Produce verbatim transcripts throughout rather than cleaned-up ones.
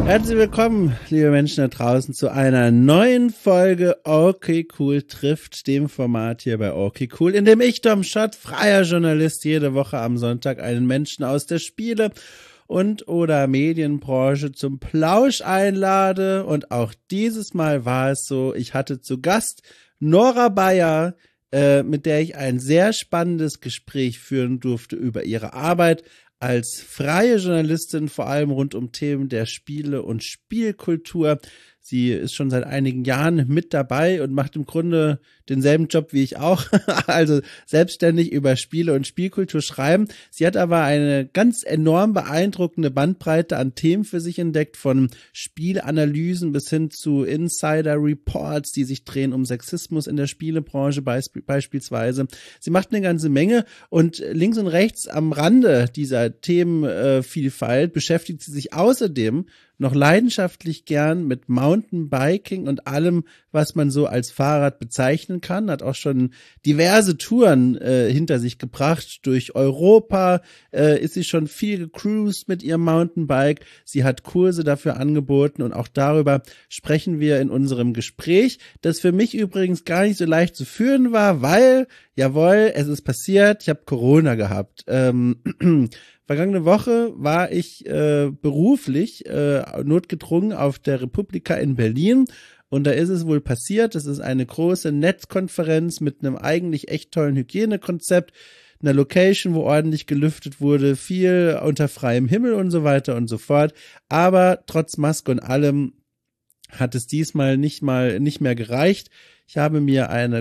Herzlich willkommen, liebe Menschen da draußen, zu einer neuen Folge Okay Cool trifft, dem Format hier bei Okay Cool, in dem ich, Dom Schott, freier Journalist, jede Woche am Sonntag einen Menschen aus der Spiele- und oder Medienbranche zum Plausch einlade. Und auch dieses Mal war es so, ich hatte zu Gast Nora Bayer, äh, mit der ich ein sehr spannendes Gespräch führen durfte über ihre Arbeit als freie Journalistin, vor allem rund um Themen der Spiele- und Spielkultur. Sie ist schon seit einigen Jahren mit dabei und macht im Grunde denselben Job wie ich auch, also selbstständig über Spiele und Spielkultur schreiben. Sie hat aber eine ganz enorm beeindruckende Bandbreite an Themen für sich entdeckt, von Spielanalysen bis hin zu Insider-Reports, die sich drehen um Sexismus in der Spielebranche beisp- beispielsweise. Sie macht eine ganze Menge und links und rechts am Rande dieser Themenvielfalt beschäftigt sie sich außerdem noch leidenschaftlich gern mit Mountainbiking und allem, was man so als Fahrrad bezeichnen kann. Hat auch schon diverse Touren äh, hinter sich gebracht. Durch Europa äh, ist sie schon viel gecruised mit ihrem Mountainbike. Sie hat Kurse dafür angeboten und auch darüber sprechen wir in unserem Gespräch, das für mich übrigens gar nicht so leicht zu führen war, weil, jawohl, es ist passiert, ich habe Corona gehabt. Ähm, Vergangene Woche war ich äh, beruflich äh, notgedrungen auf der Republika in Berlin und da ist es wohl passiert. Das ist eine große Netzkonferenz mit einem eigentlich echt tollen Hygienekonzept, einer Location, wo ordentlich gelüftet wurde, viel unter freiem Himmel und so weiter und so fort. Aber trotz Maske und allem hat es diesmal nicht mal nicht mehr gereicht. Ich habe mir eine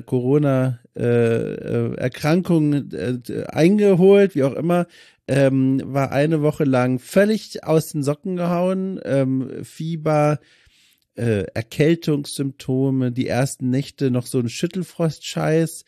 Corona-Erkrankung äh, äh, eingeholt, wie auch immer. Ähm, war eine Woche lang völlig aus den Socken gehauen, ähm, Fieber, äh, Erkältungssymptome, die ersten Nächte noch so ein Schüttelfrost-Scheiß.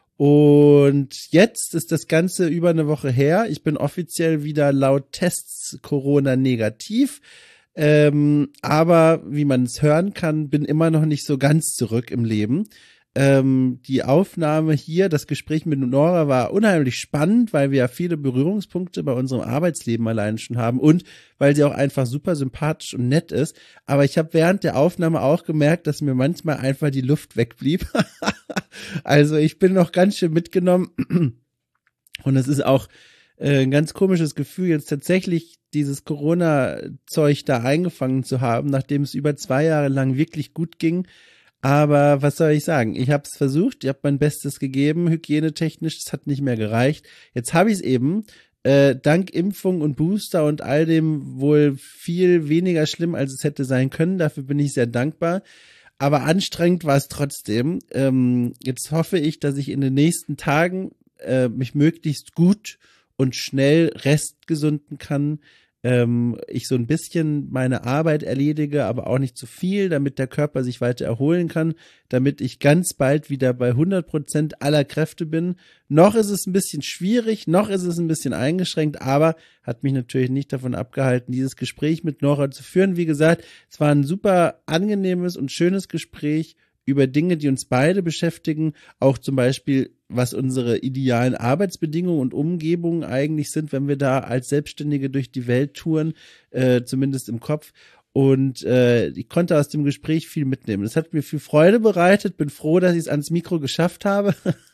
Und jetzt ist das Ganze über eine Woche her. Ich bin offiziell wieder laut Tests Corona-negativ. Ähm, aber wie man es hören kann, bin immer noch nicht so ganz zurück im Leben. Ähm, die Aufnahme hier, das Gespräch mit Nora war unheimlich spannend, weil wir ja viele Berührungspunkte bei unserem Arbeitsleben allein schon haben und weil sie auch einfach super sympathisch und nett ist. Aber ich habe während der Aufnahme auch gemerkt, dass mir manchmal einfach die Luft wegblieb. Also ich bin noch ganz schön mitgenommen und es ist auch äh, ein ganz komisches Gefühl, jetzt tatsächlich dieses Corona-Zeug da eingefangen zu haben, nachdem es über zwei Jahre lang wirklich gut ging. Aber was soll ich sagen? Ich habe es versucht, ich habe mein Bestes gegeben, hygienetechnisch, es hat nicht mehr gereicht. Jetzt habe ich es eben, äh, dank Impfung und Booster und all dem wohl viel weniger schlimm, als es hätte sein können. Dafür bin ich sehr dankbar. Aber anstrengend war es trotzdem. Ähm, jetzt hoffe ich, dass ich in den nächsten Tagen äh, mich möglichst gut und schnell restgesunden kann. Ähm, ich so ein bisschen meine Arbeit erledige, aber auch nicht zu viel, damit der Körper sich weiter erholen kann, damit ich ganz bald wieder bei hundert Prozent aller Kräfte bin. Noch ist es ein bisschen schwierig, noch ist es ein bisschen eingeschränkt, aber hat mich natürlich nicht davon abgehalten, dieses Gespräch mit Nora zu führen. Wie gesagt, es war ein super angenehmes und schönes Gespräch über Dinge, die uns beide beschäftigen, auch zum Beispiel, was unsere idealen Arbeitsbedingungen und Umgebungen eigentlich sind, wenn wir da als Selbstständige durch die Welt touren, äh, zumindest im Kopf. Und äh, ich konnte aus dem Gespräch viel mitnehmen. Das hat mir viel Freude bereitet. Bin froh, dass ich es ans Mikro geschafft habe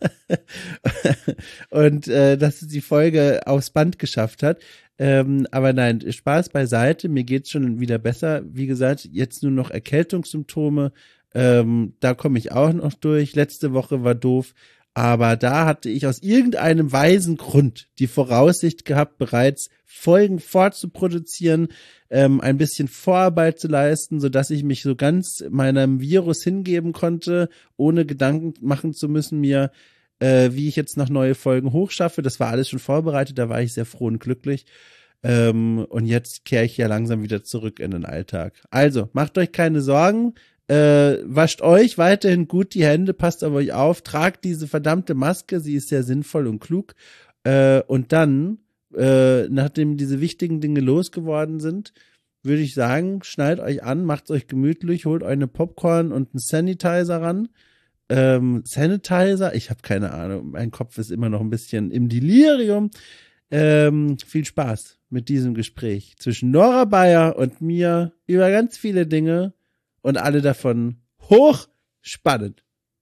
und äh, dass es die Folge aufs Band geschafft hat. Ähm, aber nein, Spaß beiseite. Mir geht's schon wieder besser. Wie gesagt, jetzt nur noch Erkältungssymptome. Ähm, da komme ich auch noch durch. Letzte Woche war doof. Aber da hatte ich aus irgendeinem weisen Grund die Voraussicht gehabt, bereits Folgen vorzuproduzieren, ähm, ein bisschen Vorarbeit zu leisten, sodass ich mich so ganz meinem Virus hingeben konnte, ohne Gedanken machen zu müssen mir, äh, wie ich jetzt noch neue Folgen hochschaffe. Das war alles schon vorbereitet, da war ich sehr froh und glücklich. Ähm, und jetzt kehre ich ja langsam wieder zurück in den Alltag. Also, macht euch keine Sorgen. Äh, wascht euch weiterhin gut die Hände, passt auf euch auf, tragt diese verdammte Maske, sie ist sehr sinnvoll und klug. Äh, und dann, äh, nachdem diese wichtigen Dinge losgeworden sind, würde ich sagen, schnallt euch an, macht's euch gemütlich, holt euch eine Popcorn und einen Sanitizer ran. Ähm, Sanitizer? Ich habe keine Ahnung, mein Kopf ist immer noch ein bisschen im Delirium. ähm, viel Spaß mit diesem Gespräch zwischen Nora Bayer und mir über ganz viele Dinge und alle davon hochspannend.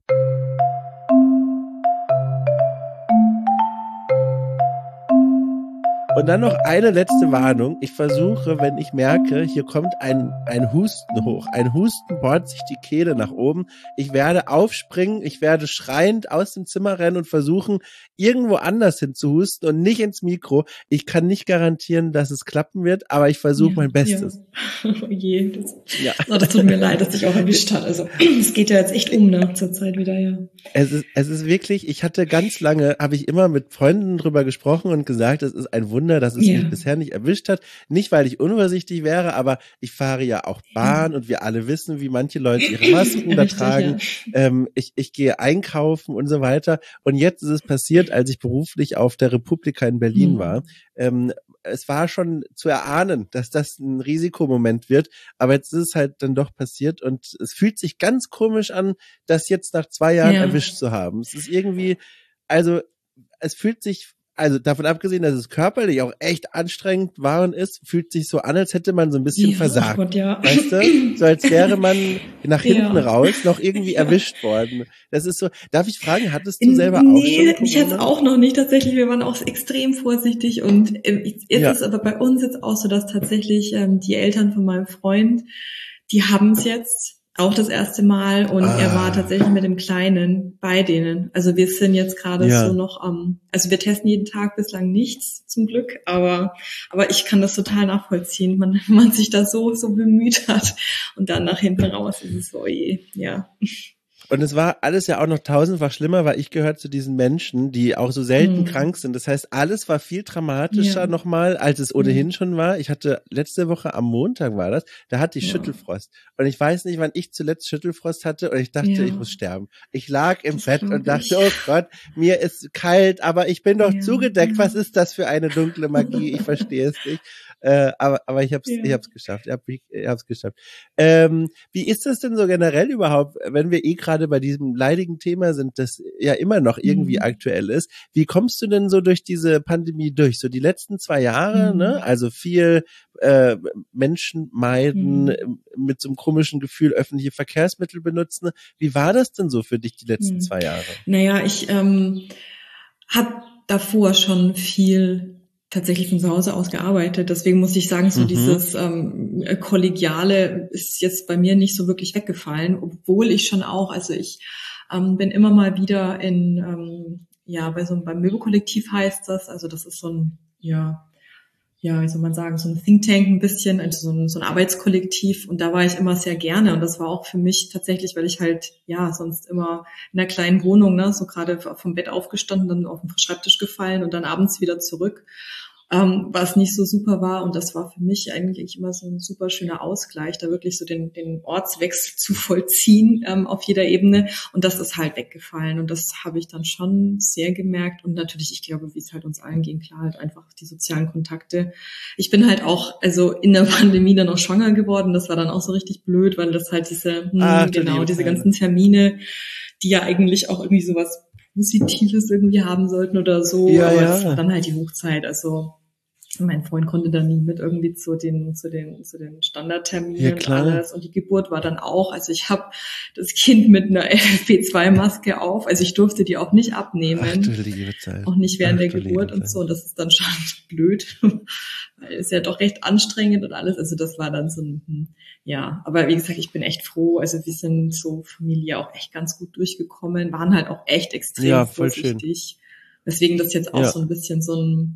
Und dann noch eine letzte Warnung. Ich versuche, wenn ich merke, hier kommt ein, ein Husten hoch. Ein Husten bohrt sich die Kehle nach oben. Ich werde aufspringen, ich werde schreiend aus dem Zimmer rennen und versuchen, irgendwo anders hin zu husten und nicht ins Mikro. Ich kann nicht garantieren, dass es klappen wird, aber ich versuche ja, mein Bestes. Ja. Oh je, das, ja. oh, das tut mir leid, dass dich auch erwischt hat. Also es geht ja jetzt echt um, ne, zur Zeit wieder, ja. Es ist, es ist wirklich, ich hatte ganz lange, habe ich immer mit Freunden drüber gesprochen und gesagt, es ist ein Wunder, dass es ja. mich bisher nicht erwischt hat. Nicht, weil ich unvorsichtig wäre, aber ich fahre ja auch Bahn und wir alle wissen, wie manche Leute ihre Masken da tragen. Ja. Ähm, ich, ich gehe einkaufen und so weiter. Und jetzt ist es passiert, als ich beruflich auf der Republika in Berlin mhm. war. Ähm, es war schon zu erahnen, dass das ein Risikomoment wird, aber jetzt ist es halt dann doch passiert und es fühlt sich ganz komisch an, das jetzt nach zwei Jahren ja. erwischt zu haben. Es ist irgendwie, also es fühlt sich, also davon abgesehen, dass es körperlich auch echt anstrengend war und ist, fühlt sich so an, als hätte man so ein bisschen ja, versagt. Oh Gott, ja. Weißt du? So als wäre man nach hinten ja. raus noch irgendwie ja. erwischt worden. Das ist so, darf ich fragen, hattest du selber nee, auch schon Corona? Mich jetzt auch noch nicht tatsächlich. Wir waren auch extrem vorsichtig und ähm, jetzt ja. ist aber bei uns jetzt auch so, dass tatsächlich ähm, die Eltern von meinem Freund, die haben es jetzt auch das erste Mal und ah. er war tatsächlich mit dem Kleinen bei denen. Also wir sind jetzt gerade ja. so noch am, um, also wir testen jeden Tag bislang nichts zum Glück, aber aber ich kann das total nachvollziehen, man man sich da so so bemüht hat und dann nach hinten raus ist es so, oh je, ja. Und es war alles ja auch noch tausendfach schlimmer, weil ich gehöre zu diesen Menschen, die auch so selten mhm. krank sind. Das heißt, alles war viel dramatischer ja. nochmal, als es ohnehin mhm. schon war. Ich hatte letzte Woche am Montag war das, da hatte ich ja. Schüttelfrost. Und ich weiß nicht, wann ich zuletzt Schüttelfrost hatte und ich dachte, ja. ich muss sterben. Ich lag im das Bett und dachte, ich. oh Gott, mir ist kalt, aber ich bin doch ja. zugedeckt. Was ist das für eine dunkle Magie? Ich verstehe es nicht. Äh, aber aber ich hab's ja. ich hab's geschafft. Ich, hab, ich, ich hab's geschafft. Ähm, wie ist das denn so generell überhaupt, wenn wir eh gerade bei diesem leidigen Thema sind, das ja immer noch irgendwie mhm. aktuell ist? Wie kommst du denn so durch diese Pandemie durch? So die letzten zwei Jahre, mhm. ne? Also viel äh, Menschen meiden, mhm. mit so einem komischen Gefühl öffentliche Verkehrsmittel benutzen. Wie war das denn so für dich die letzten mhm. zwei Jahre? Naja, ich ähm, habe davor schon viel tatsächlich von zu Hause aus gearbeitet. Deswegen muss ich sagen, so mhm. dieses ähm, Kollegiale ist jetzt bei mir nicht so wirklich weggefallen, obwohl ich schon auch, also ich ähm, bin immer mal wieder in, ähm, ja, bei so einem, beim Möbelkollektiv heißt das, also das ist so ein, ja, ja, wie soll man sagen, so ein Think Tank ein bisschen, also so ein, so ein Arbeitskollektiv und da war ich immer sehr gerne und das war auch für mich tatsächlich, weil ich halt, ja, sonst immer in einer kleinen Wohnung, ne, so gerade vom Bett aufgestanden, dann auf den Schreibtisch gefallen und dann abends wieder zurück. Ähm, was nicht so super war und das war für mich eigentlich immer so ein super schöner Ausgleich, da wirklich so den, den Ortswechsel zu vollziehen ähm, auf jeder Ebene und das ist halt weggefallen und das habe ich dann schon sehr gemerkt und natürlich, ich glaube, wie es halt uns allen ging, klar halt einfach die sozialen Kontakte. Ich bin halt auch, also in der Pandemie dann auch schwanger geworden, das war dann auch so richtig blöd, weil das halt diese, hm, Ach, genau, diese ganzen Termine, die ja eigentlich auch irgendwie sowas Positives irgendwie haben sollten oder so, ja, aber ja. das war dann halt die Hochzeit, also mein Freund konnte da nie mit irgendwie zu den zu den zu den Standardterminen ja, und alles und die Geburt war dann auch, also ich habe das Kind mit einer F F P zwei Maske auf, also ich durfte die auch nicht abnehmen, Ach, du liebe Zeit. Auch nicht während Ach, der Geburt und so und das ist dann schon blöd, weil es ja doch recht anstrengend und alles, also das war dann so ein, ja, aber wie gesagt, ich bin echt froh, also wir sind so Familie auch echt ganz gut durchgekommen, waren halt auch echt extrem ja, voll vorsichtig, schön. Deswegen das jetzt auch ja. so ein bisschen so ein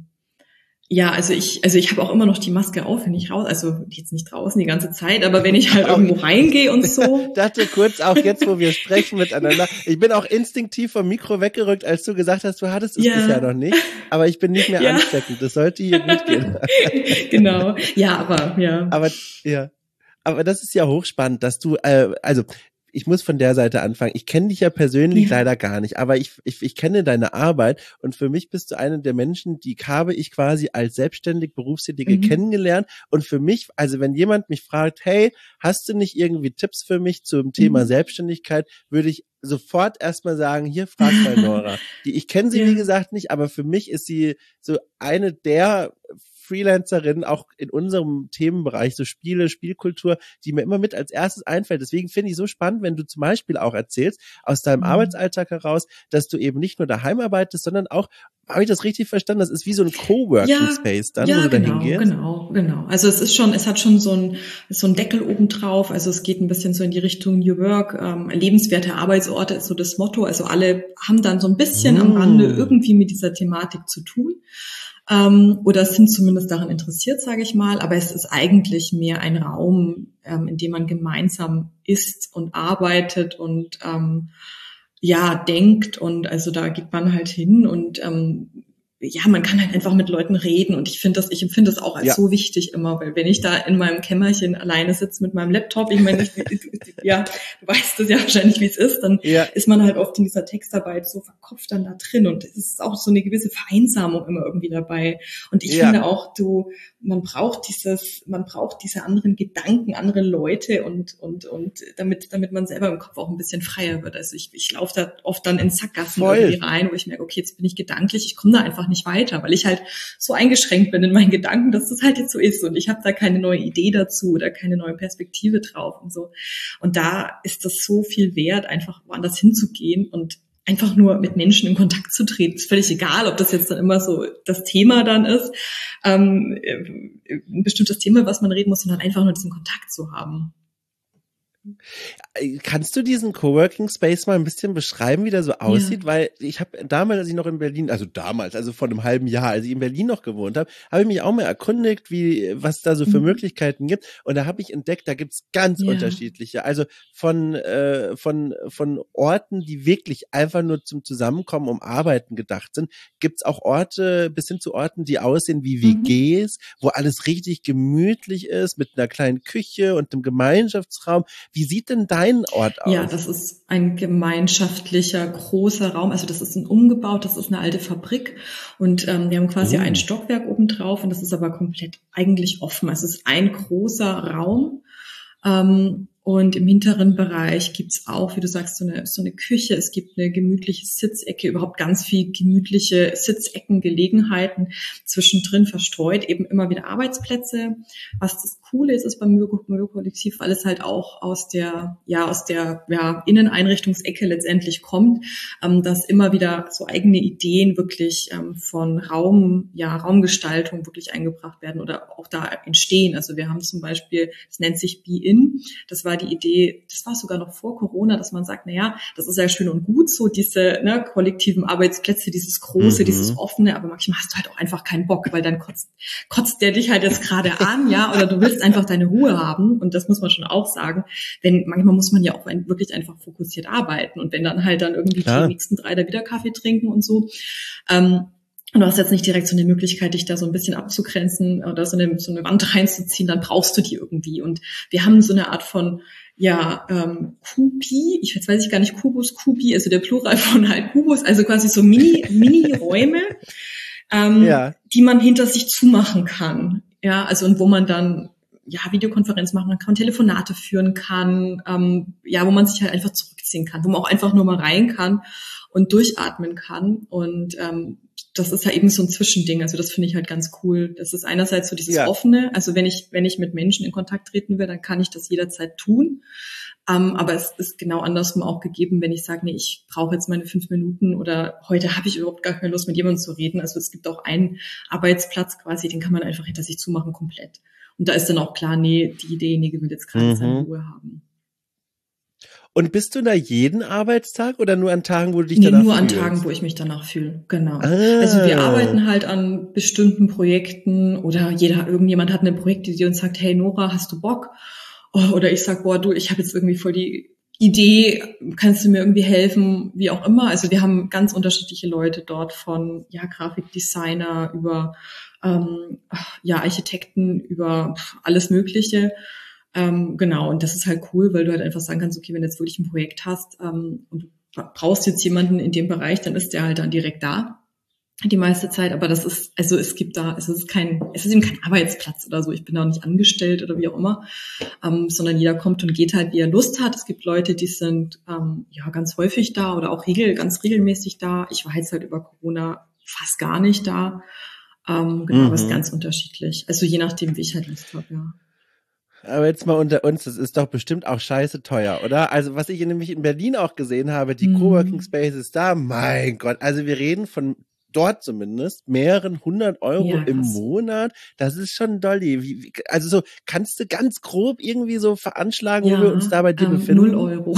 Ja, also ich, also ich habe auch immer noch die Maske auf, wenn ich raus, also jetzt nicht draußen die ganze Zeit, aber wenn ich halt irgendwo reingehe und so. Ich dachte kurz, auch jetzt, wo wir sprechen miteinander, ich bin auch instinktiv vom Mikro weggerückt, als du gesagt hast, du hattest es ja. bisher noch nicht, aber ich bin nicht mehr ja. ansteckend, das sollte hier gut gehen. Genau, ja, aber, ja. Aber, ja, aber das ist ja hochspannend, dass du, äh, also, ich muss von der Seite anfangen. Ich kenne dich ja persönlich ja. leider gar nicht, aber ich, ich ich kenne deine Arbeit und für mich bist du eine der Menschen, die habe ich quasi als selbstständig Berufstätige mhm. kennengelernt und für mich, also wenn jemand mich fragt, hey, hast du nicht irgendwie Tipps für mich zum Thema mhm. Selbstständigkeit, würde ich sofort erstmal sagen, hier, frag mal Nora. Die, ich kenne sie, ja. wie gesagt, nicht, aber für mich ist sie so eine der Freelancerin auch in unserem Themenbereich, so Spiele, Spielkultur, die mir immer mit als erstes einfällt. Deswegen finde ich so spannend, wenn du zum Beispiel auch erzählst, aus deinem mhm. Arbeitsalltag heraus, dass du eben nicht nur daheim arbeitest, sondern auch, habe ich das richtig verstanden, das ist wie so ein Coworking ja, Space dann, ja, wo du genau, da hingehst? genau, genau. Also es ist schon, es hat schon so ein, so ein Deckel oben drauf, also es geht ein bisschen so in die Richtung New Work, ähm, lebenswerte Arbeitsorte ist so das Motto, also alle haben dann so ein bisschen mm. am Rande irgendwie mit dieser Thematik zu tun. Ähm, oder sind zumindest daran interessiert, sage ich mal, aber es ist eigentlich mehr ein Raum, ähm, in dem man gemeinsam isst und arbeitet und ähm, ja denkt, und also da geht man halt hin und ähm, ja, man kann halt einfach mit Leuten reden, und ich finde das, ich empfinde das auch als ja. so wichtig immer, weil wenn ich da in meinem Kämmerchen alleine sitze mit meinem Laptop, ich meine, ja, du weißt das ja wahrscheinlich, wie es ist, dann ja. ist man halt oft in dieser Textarbeit so verkopft dann da drin, und es ist auch so eine gewisse Vereinsamung immer irgendwie dabei. Und ich ja. finde auch, du, man braucht dieses, man braucht diese anderen Gedanken, andere Leute, und und und damit damit man selber im Kopf auch ein bisschen freier wird. Also ich ich laufe da oft dann in Sackgassen Voll. irgendwie rein, wo ich merke, okay, jetzt bin ich gedanklich, ich komme da einfach nicht weiter, weil ich halt so eingeschränkt bin in meinen Gedanken, dass das halt jetzt so ist, und ich habe da keine neue Idee dazu oder keine neue Perspektive drauf und so. Und da ist das so viel wert, einfach woanders hinzugehen und einfach nur mit Menschen in Kontakt zu treten. Ist völlig egal, ob das jetzt dann immer so das Thema dann ist, ähm, ein bestimmtes Thema, was man reden muss, sondern einfach nur diesen Kontakt zu haben. Kannst du diesen Coworking Space mal ein bisschen beschreiben, wie der so aussieht? Ja. Weil ich habe damals, als ich noch in Berlin, also damals, also vor einem halben Jahr, als ich in Berlin noch gewohnt habe, habe ich mich auch mal erkundigt, wie was da so für mhm. Möglichkeiten gibt. Und da habe ich entdeckt, da gibt's ganz ja. unterschiedliche. Also von äh, von von Orten, die wirklich einfach nur zum Zusammenkommen, um Arbeiten gedacht sind, gibt's auch Orte bis hin zu Orten, die aussehen wie W Gs, mhm. wo alles richtig gemütlich ist, mit einer kleinen Küche und einem Gemeinschaftsraum. Wie sieht denn dein Ort aus? Ja, das ist ein gemeinschaftlicher, großer Raum. Also das ist ein umgebaut, das ist eine alte Fabrik. Und ähm, wir haben quasi oh. ein Stockwerk oben drauf, und das ist aber komplett eigentlich offen. Es ist ein großer Raum. Ähm, Und im hinteren Bereich gibt's auch, wie du sagst, so eine, so eine Küche. Es gibt eine gemütliche Sitzecke, überhaupt ganz viel gemütliche Sitzeckengelegenheiten, zwischendrin verstreut eben immer wieder Arbeitsplätze. Was das Coole ist, ist beim Möbelkollektiv, weil es halt auch aus der, ja, aus der, ja, Inneneinrichtungsecke letztendlich kommt, ähm, dass immer wieder so eigene Ideen wirklich ähm, von Raum, ja, Raumgestaltung wirklich eingebracht werden oder auch da entstehen. Also wir haben zum Beispiel, das nennt sich Be In. Das war die Idee, das war sogar noch vor Corona, dass man sagt, na ja, das ist ja schön und gut, so diese ne, kollektiven Arbeitsplätze, dieses Große, mhm. dieses Offene, aber manchmal hast du halt auch einfach keinen Bock, weil dann kotzt, kotzt der dich halt jetzt gerade an, ja, oder du willst einfach deine Ruhe haben, und das muss man schon auch sagen, denn manchmal muss man ja auch wirklich einfach fokussiert arbeiten, und wenn dann halt dann irgendwie Klar. die nächsten drei da wieder Kaffee trinken und so, ähm, und du hast jetzt nicht direkt so eine Möglichkeit, dich da so ein bisschen abzugrenzen oder so eine, so eine Wand reinzuziehen, dann brauchst du die irgendwie. Und wir haben so eine Art von, ja, ähm, Kubi, ich jetzt weiß ich gar nicht, Kubus, Kubi, also der Plural von halt Kubus, also quasi so Mini, Mini-Räume, ähm, ja. die man hinter sich zumachen kann. Ja, also und wo man dann ja Videokonferenz machen kann, Telefonate führen kann, ähm, ja, wo man sich halt einfach zurückziehen kann, wo man auch einfach nur mal rein kann und durchatmen kann. Und ähm, das ist ja eben so ein Zwischending. Also das finde ich halt ganz cool. Das ist einerseits so dieses ja. Offene. Also wenn ich wenn ich mit Menschen in Kontakt treten will, dann kann ich das jederzeit tun. Um, aber es ist genau andersrum auch gegeben, wenn ich sage, nee, ich brauche jetzt meine fünf Minuten oder heute habe ich überhaupt gar keine Lust, mit jemandem zu reden. Also es gibt auch einen Arbeitsplatz quasi, den kann man einfach hinter sich zumachen komplett. Und da ist dann auch klar, nee, die derjenige will jetzt gerade mhm. seine Ruhe haben. Und bist du da jeden Arbeitstag oder nur an Tagen, wo du dich nee, danach fühlst? Nee, nur an Tagen, wo ich mich danach fühle, genau. Ah. Also wir arbeiten halt an bestimmten Projekten oder jeder, irgendjemand hat eine Projektidee und sagt, hey Nora, hast du Bock? Oder ich sag, boah, du, ich habe jetzt irgendwie voll die Idee, kannst du mir irgendwie helfen, wie auch immer. Also wir haben ganz unterschiedliche Leute dort, von ja Grafikdesigner über ähm, ja Architekten, über alles Mögliche. Ähm, genau, und das ist halt cool, weil du halt einfach sagen kannst, okay, wenn du jetzt wirklich ein Projekt hast ähm, und du brauchst jetzt jemanden in dem Bereich, dann ist der halt dann direkt da. die meiste Zeit, aber das ist, also es gibt da, es ist kein, es ist eben kein Arbeitsplatz oder so, ich bin da nicht angestellt oder wie auch immer, ähm, sondern jeder kommt und geht halt, wie er Lust hat. Es gibt Leute, die sind ähm, ja ganz häufig da oder auch regel, ganz regelmäßig da. Ich war jetzt halt über Corona fast gar nicht da. Ähm, genau, Mhm. aber es ist ganz unterschiedlich. Also je nachdem, wie ich halt Lust habe, ja. Aber jetzt mal unter uns, das ist doch bestimmt auch scheiße teuer, oder? Also was ich nämlich in Berlin auch gesehen habe, die Mhm. Coworking Spaces da, mein Gott, also wir reden von dort zumindest mehreren hundert Euro Ja, im krass. Monat. Das ist schon dolly. Wie, wie, also so, kannst du ganz grob irgendwie so veranschlagen, Ja, wo wir uns da bei dir ähm, befinden? null Euro.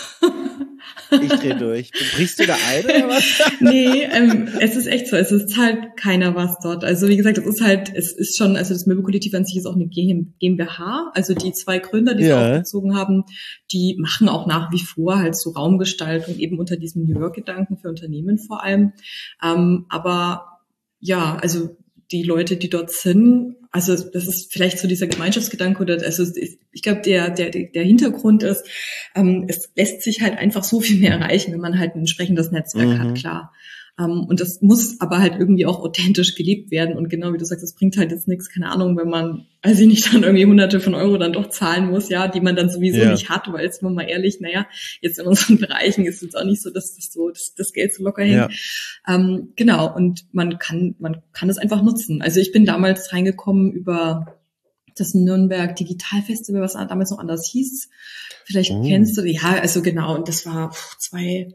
Ich dreh durch. Brichst du da ein oder was? Nee, ähm, es ist echt so. Es ist halt keiner was dort. Also wie gesagt, es ist halt, es ist schon, also das Möbelkollektiv an sich ist auch eine GmbH. Also die zwei Gründer, die es Ja. aufgezogen haben, die machen auch nach wie vor halt so Raumgestaltung eben unter diesem New York-Gedanken für Unternehmen vor allem. Ähm, aber ja, also die Leute, die dort sind, also das ist vielleicht so dieser Gemeinschaftsgedanke oder also ich glaube der der der Hintergrund ist, ähm, es lässt sich halt einfach so viel mehr erreichen, wenn man halt ein entsprechendes Netzwerk Mhm. hat, klar. Um, und das muss aber halt irgendwie auch authentisch gelebt werden. Und genau wie du sagst, es bringt halt jetzt nichts, keine Ahnung, wenn man, weiß ich nicht, dann irgendwie hunderte von Euro dann doch zahlen muss, ja, die man dann sowieso Ja. nicht hat, weil jetzt mal ehrlich, naja, jetzt in unseren Bereichen ist es auch nicht so, dass das so, dass das Geld so locker hängt. Ja. Um, genau, und man kann, man kann es einfach nutzen. Also ich bin damals reingekommen über das Nürnberg Digital Festival, was damals noch anders hieß. Vielleicht Oh. kennst du, ja, also genau, und das war pff, zwei,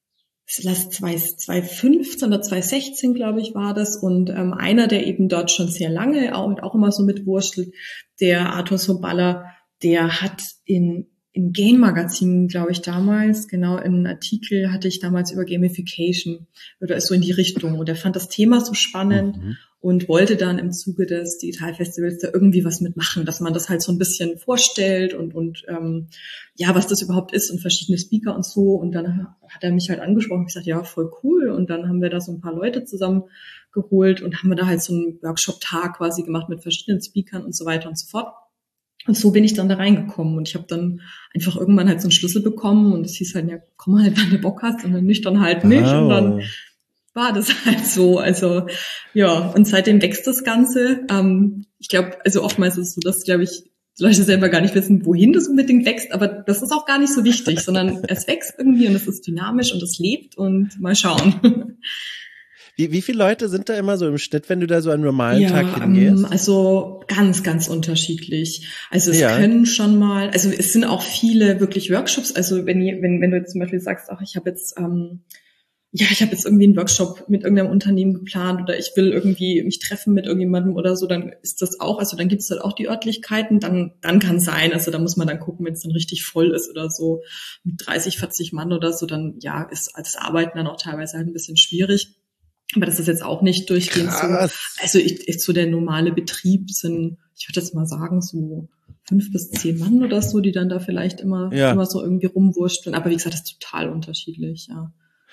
lass zwanzig fünfzehn oder zwanzig sechzehn, glaube ich, war das. Und ähm, einer, der eben dort schon sehr lange auch, auch immer so mitwurschtelt, der Arthur Soballer, der hat in im Game-Magazin, glaube ich, damals, genau, einen Artikel hatte ich damals über Gamification oder so in die Richtung. Und er fand das Thema so spannend Mhm. und wollte dann im Zuge des Digitalfestivals da irgendwie was mitmachen, dass man das halt so ein bisschen vorstellt und und ähm, ja, was das überhaupt ist und verschiedene Speaker und so. Und dann hat er mich halt angesprochen und gesagt, ja, voll cool. Und dann haben wir da so ein paar Leute zusammengeholt und haben wir da halt so einen Workshop-Tag quasi gemacht mit verschiedenen Speakern und so weiter und so fort. Und so bin ich dann da reingekommen und ich habe dann einfach irgendwann halt so einen Schlüssel bekommen und es hieß halt, ja, komm halt, wenn du Bock hast und dann nüchtern halt nicht. Wow. Und dann war das halt so. Also ja, und seitdem wächst das Ganze. Ähm, ich glaube, also oftmals ist es so, dass, glaube ich, die Leute selber gar nicht wissen, wohin das unbedingt wächst, aber das ist auch gar nicht so wichtig, sondern es wächst irgendwie und es ist dynamisch und es lebt und mal schauen. Wie, wie viele Leute sind da immer so im Schnitt, wenn du da so einen normalen ja, Tag hingehst? Ähm, also ganz, ganz unterschiedlich. Also es Ja. können schon mal, also es sind auch viele wirklich Workshops. Also wenn wenn wenn du jetzt zum Beispiel sagst, ach, ich habe jetzt ähm, ja, ich habe jetzt irgendwie einen Workshop mit irgendeinem Unternehmen geplant oder ich will irgendwie mich treffen mit irgendjemandem oder so, dann ist das auch, also dann gibt es halt auch die Örtlichkeiten, dann dann kann sein, also da muss man dann gucken, wenn es dann richtig voll ist oder so mit dreißig, vierzig Mann oder so, dann ja, ist als Arbeiten dann auch teilweise halt ein bisschen schwierig. Aber das ist jetzt auch nicht durchgehend Krass. so. Also ich, ich, so der normale Betrieb sind, ich würde jetzt mal sagen, so fünf bis zehn Mann oder so, die dann da vielleicht immer, Ja. immer so irgendwie rumwursteln. Aber wie gesagt, das ist total unterschiedlich, ja.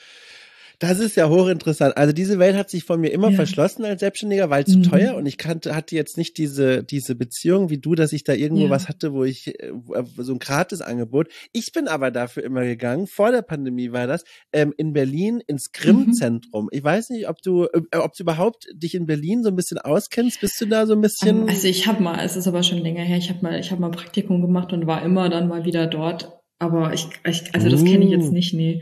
Das ist ja hochinteressant. Also diese Welt hat sich von mir immer Ja. verschlossen als Selbstständiger, weil zu Mhm. teuer und ich kannte, hatte jetzt nicht diese diese Beziehung wie du, dass ich da irgendwo Ja. was hatte, wo ich äh, so ein Gratisangebot. Ich bin aber dafür immer gegangen, vor der Pandemie war das, ähm, in Berlin ins Grimm-Zentrum. Ich weiß nicht, ob du äh, ob du überhaupt dich in Berlin so ein bisschen auskennst. Bist du da so ein bisschen? Ähm, also ich habe mal, es ist aber schon länger her, ich habe mal, ich habe mal ein Praktikum gemacht und war immer dann mal wieder dort. Aber ich, ich also das kenne ich jetzt nicht, nee.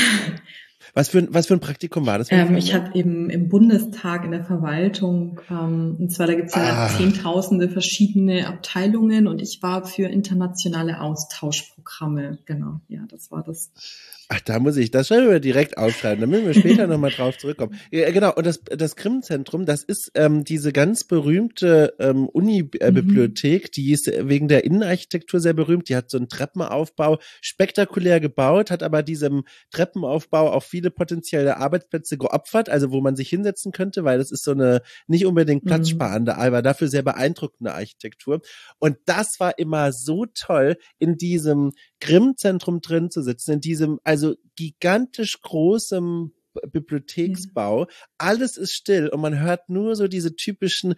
Was für, was für ein Praktikum war das? wenn Ähm, ich ich frage? habe eben im Bundestag in der Verwaltung, ähm, und zwar da gibt's ja Ah. zehntausende verschiedene Abteilungen und ich war für internationale Austauschprogramme. Genau, ja, das war das. Ach, da muss ich, das schreiben wir direkt aufschreiben, da müssen wir später nochmal drauf zurückkommen. Ja, genau, und das, das Grimm-Zentrum, das ist ähm, diese ganz berühmte ähm, Uni-Bibliothek, Mhm. die ist wegen der Innenarchitektur sehr berühmt, die hat so einen Treppenaufbau, spektakulär gebaut, hat aber diesem Treppenaufbau auch viele potenzielle Arbeitsplätze geopfert, also wo man sich hinsetzen könnte, weil das ist so eine nicht unbedingt platzsparende, Mhm. aber dafür sehr beeindruckende Architektur. Und das war immer so toll, in diesem Grimm-Zentrum drin zu sitzen, in diesem also gigantisch großem Bibliotheksbau. Alles ist still und man hört nur so diese typischen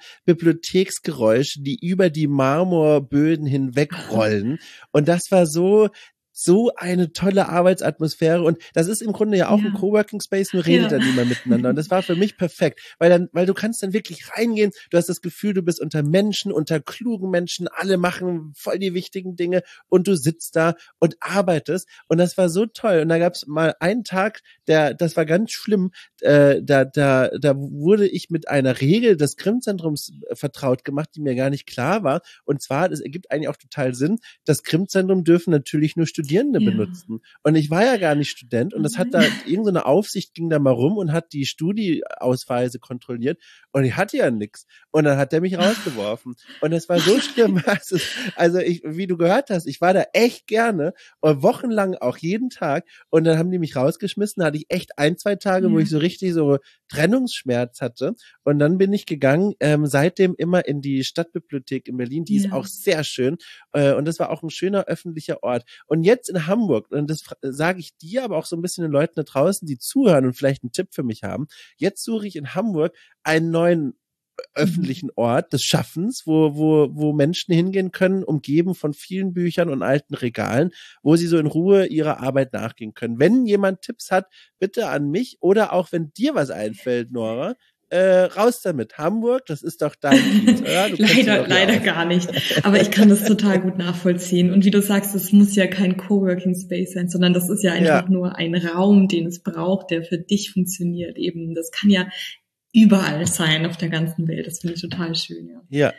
Bibliotheksgeräusche, die über die Marmorböden hinwegrollen. Und das war so so eine tolle Arbeitsatmosphäre und das ist im Grunde ja auch ja. ein Coworking Space, nur redet ja. dann niemand miteinander und das war für mich perfekt, weil dann, weil du kannst dann wirklich reingehen, du hast das Gefühl, du bist unter Menschen, unter klugen Menschen, alle machen voll die wichtigen Dinge und du sitzt da und arbeitest und das war so toll und da gab es mal einen Tag, der, das war ganz schlimm, äh, da, da, da wurde ich mit einer Regel des Grimm-Zentrums vertraut gemacht, die mir gar nicht klar war und zwar, das ergibt eigentlich auch total Sinn, das Grimm-Zentrum dürfen natürlich nur Studierende ja. benutzen. Und ich war ja gar nicht Student und das hat da, irgendeine Aufsicht ging da mal rum und hat die Studieausweise kontrolliert und ich hatte ja nix. Und dann hat der mich rausgeworfen. Und es war so schlimm. Also, also ich, wie du gehört hast, ich war da echt gerne und wochenlang auch jeden Tag und dann haben die mich rausgeschmissen, da hatte ich echt ein, zwei Tage, ja. wo ich so richtig so Trennungsschmerz hatte und dann bin ich gegangen, ähm, seitdem immer in die Stadtbibliothek in Berlin, die ja. ist auch sehr schön äh, und das war auch ein schöner öffentlicher Ort. Und jetzt in Hamburg, und das sage ich dir, aber auch so ein bisschen den Leuten da draußen, die zuhören und vielleicht einen Tipp für mich haben, jetzt suche ich in Hamburg einen neuen öffentlichen Ort des Schaffens, wo, wo, wo Menschen hingehen können, umgeben von vielen Büchern und alten Regalen, wo sie so in Ruhe ihrer Arbeit nachgehen können. Wenn jemand Tipps hat, bitte an mich oder auch wenn dir was einfällt, Nora, Äh, raus damit. Hamburg, das ist doch dein Kiez, oder? Du leider, leider gar nicht. Aber ich kann das total gut nachvollziehen. Und wie du sagst, es muss ja kein Coworking Space sein, sondern das ist ja einfach ja. nur ein Raum, den es braucht, der für dich funktioniert. Eben, das kann ja überall sein auf der ganzen Welt. Das finde ich total schön, ja. Ja.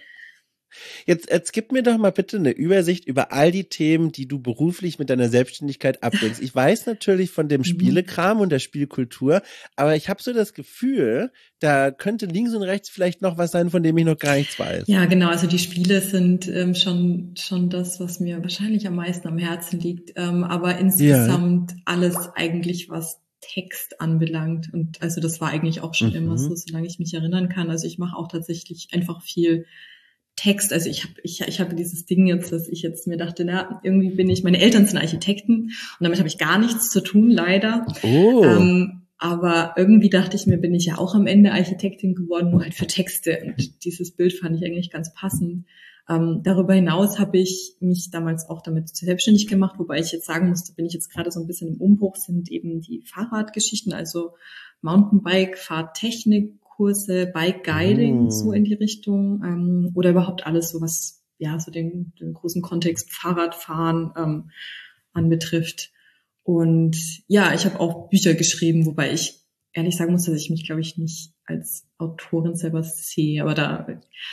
Jetzt, jetzt gib mir doch mal bitte eine Übersicht über all die Themen, die du beruflich mit deiner Selbstständigkeit abbringst. Ich weiß natürlich von dem Spielekram und der Spielkultur, aber ich habe so das Gefühl, da könnte links und rechts vielleicht noch was sein, von dem ich noch gar nichts weiß. Ja, genau. Also die Spiele sind ähm, schon schon das, was mir wahrscheinlich am meisten am Herzen liegt. Ähm, aber insgesamt ja. alles eigentlich, was Text anbelangt. Und also das war eigentlich auch schon mhm. immer so, solange ich mich erinnern kann. Also ich mache auch tatsächlich einfach viel Text, also ich habe ich, ich habe dieses Ding jetzt, dass ich jetzt mir dachte, na, irgendwie bin ich, meine Eltern sind Architekten und damit habe ich gar nichts zu tun, leider. Oh. Ähm, aber irgendwie dachte ich mir, bin ich ja auch am Ende Architektin geworden, nur halt für Texte. Und dieses Bild fand ich eigentlich ganz passend. Ähm, darüber hinaus habe ich mich damals auch damit selbstständig gemacht, wobei ich jetzt sagen musste, bin ich jetzt gerade so ein bisschen im Umbruch, sind eben die Fahrradgeschichten, also Mountainbike, Fahrtechnik, Kurse, Bike Guiding, oh. so in die Richtung, ähm, oder überhaupt alles so, was, ja, so den, den großen Kontext Fahrradfahren ähm, anbetrifft. Und ja, ich habe auch Bücher geschrieben, wobei ich ehrlich sagen muss, dass ich mich, glaube ich, nicht als Autorin selber sehe, aber da.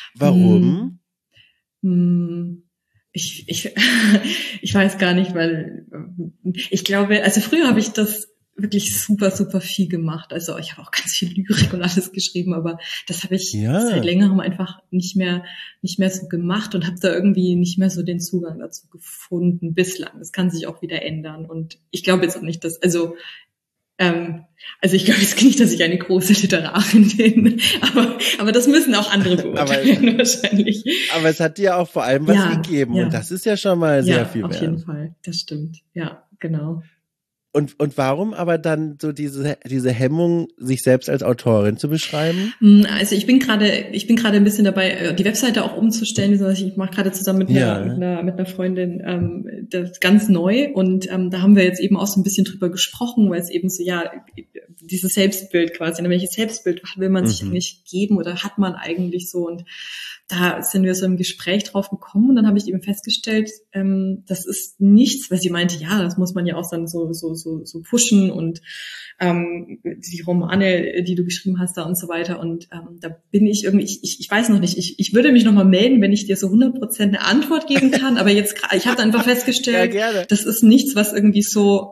Warum? Mh, mh, ich, ich, ich weiß gar nicht, weil ich glaube, also früher habe ich das wirklich super, super viel gemacht. Also ich habe auch ganz viel Lyrik und alles geschrieben, aber das habe ich ja. seit längerem einfach nicht mehr nicht mehr so gemacht und habe da irgendwie nicht mehr so den Zugang dazu gefunden bislang. Das kann sich auch wieder ändern und ich glaube jetzt auch nicht, dass, also ähm, also ich glaube jetzt nicht, dass ich eine große Literarin bin, aber aber das müssen auch andere beurteilen wahrscheinlich. Aber es hat dir auch vor allem was ja, gegeben ja. und das ist ja schon mal sehr ja, viel auf wert. Auf jeden Fall, das stimmt. Ja, genau. Und, und warum aber dann so diese, diese Hemmung, sich selbst als Autorin zu beschreiben? Also ich bin gerade, ich bin gerade ein bisschen dabei, die Webseite auch umzustellen. Ich mache gerade zusammen mit einer, ja. mit einer, mit einer Freundin ähm, das ganz neu. Und ähm, da haben wir jetzt eben auch so ein bisschen drüber gesprochen, weil es eben so, ja, dieses Selbstbild quasi, welches Selbstbild will man mhm. sich eigentlich geben oder hat man eigentlich so? Und da sind wir so im Gespräch drauf gekommen und dann habe ich eben festgestellt, ähm, das ist nichts, weil sie meinte, ja, das muss man ja auch dann so so so so pushen und ähm, die Romane, die du geschrieben hast da und so weiter und ähm, da bin ich irgendwie, ich, ich, ich weiß noch nicht, ich, ich würde mich nochmal melden, wenn ich dir so hundert Prozent eine Antwort geben kann, aber jetzt, ich habe einfach festgestellt, ja, das ist nichts, was irgendwie so,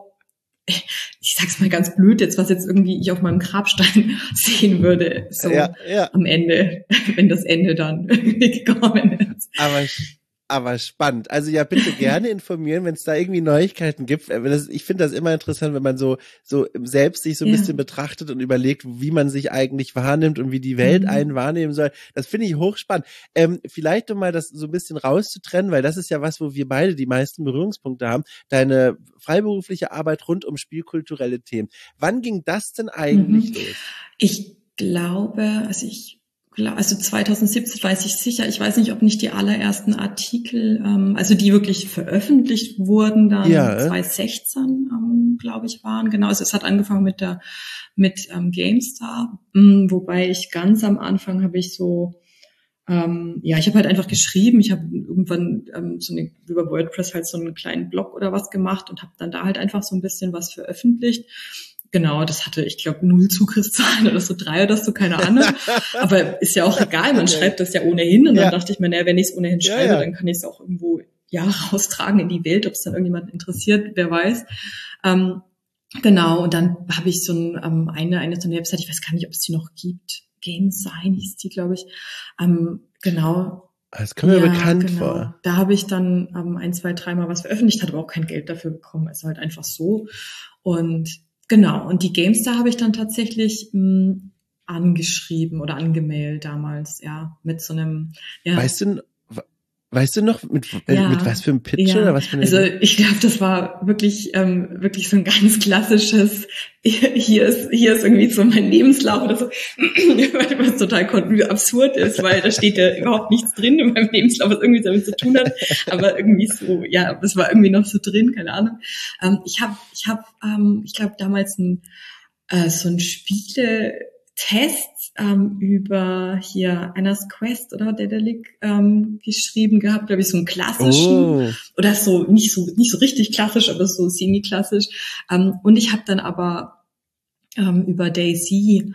ich sag's mal ganz blöd jetzt, was jetzt irgendwie ich auf meinem Grabstein sehen würde, so ja, ja. am Ende, wenn das Ende dann gekommen ist. Aber Aber spannend. Also ja, bitte gerne informieren, wenn es da irgendwie Neuigkeiten gibt. Ich finde das immer interessant, wenn man so so selbst sich so ein ja. bisschen betrachtet und überlegt, wie man sich eigentlich wahrnimmt und wie die Welt mhm. einen wahrnehmen soll. Das finde ich hochspannend. Ähm, vielleicht um mal das so ein bisschen rauszutrennen, weil das ist ja was, wo wir beide die meisten Berührungspunkte haben. Deine freiberufliche Arbeit rund um spielkulturelle Themen. Wann ging das denn eigentlich mhm. los? Ich glaube, also ich also zwanzig siebzehn weiß ich sicher, ich weiß nicht, ob nicht die allerersten Artikel, ähm, also die wirklich veröffentlicht wurden, dann ja. zwanzig sechzehn, ähm, glaube ich, waren. Genau, also es hat angefangen mit der mit ähm, GameStar, mh, wobei ich ganz am Anfang habe ich so, ähm, ja, ich habe halt einfach geschrieben, ich habe irgendwann ähm, so eine, über WordPress halt so einen kleinen Blog oder was gemacht und habe dann da halt einfach so ein bisschen was veröffentlicht. Genau, das hatte, ich glaube, null Zugriffszahlen oder so, drei oder so, keine Ahnung. Aber ist ja auch egal, man schreibt das ja ohnehin. Und dann ja. dachte ich mir, naja, wenn ich es ohnehin schreibe, ja, ja. dann kann ich es auch irgendwo ja raustragen in die Welt, ob es dann irgendjemand interessiert, wer weiß. Ähm, genau, und dann habe ich so ein, ähm, eine, eine so eine Website, ich weiß gar nicht, ob es die noch gibt. GameSign hieß die, glaube ich. Ähm, genau. Das kommt mir ja, bekannt genau. vor. Da habe ich dann ähm, ein, zwei, dreimal was veröffentlicht, hatte aber auch kein Geld dafür bekommen. Also halt einfach so. Und genau, und die GameStar habe ich dann tatsächlich mh, angeschrieben oder angemeldet damals, ja, mit so einem, ja. Weißt du, weißt du noch, mit, ja, mit was für einem Pitch ja. oder was für eine Also ich glaube, das war wirklich ähm, wirklich so ein ganz klassisches, hier ist hier ist irgendwie so mein Lebenslauf oder so, was total absurd ist, weil da steht ja überhaupt nichts drin in meinem Lebenslauf, was irgendwie damit zu tun hat, aber irgendwie so, ja, das war irgendwie noch so drin, keine Ahnung. Ähm, ich habe, ich habe, ähm, ich glaube damals ein äh, so ein Spiele Test ähm, über hier Anna's Quest oder Dedelic ähm, geschrieben gehabt, glaube ich, so einen klassischen oh. oder so nicht so nicht so richtig klassisch, aber so semi-klassisch. Ähm, und ich habe dann aber ähm, über DayZ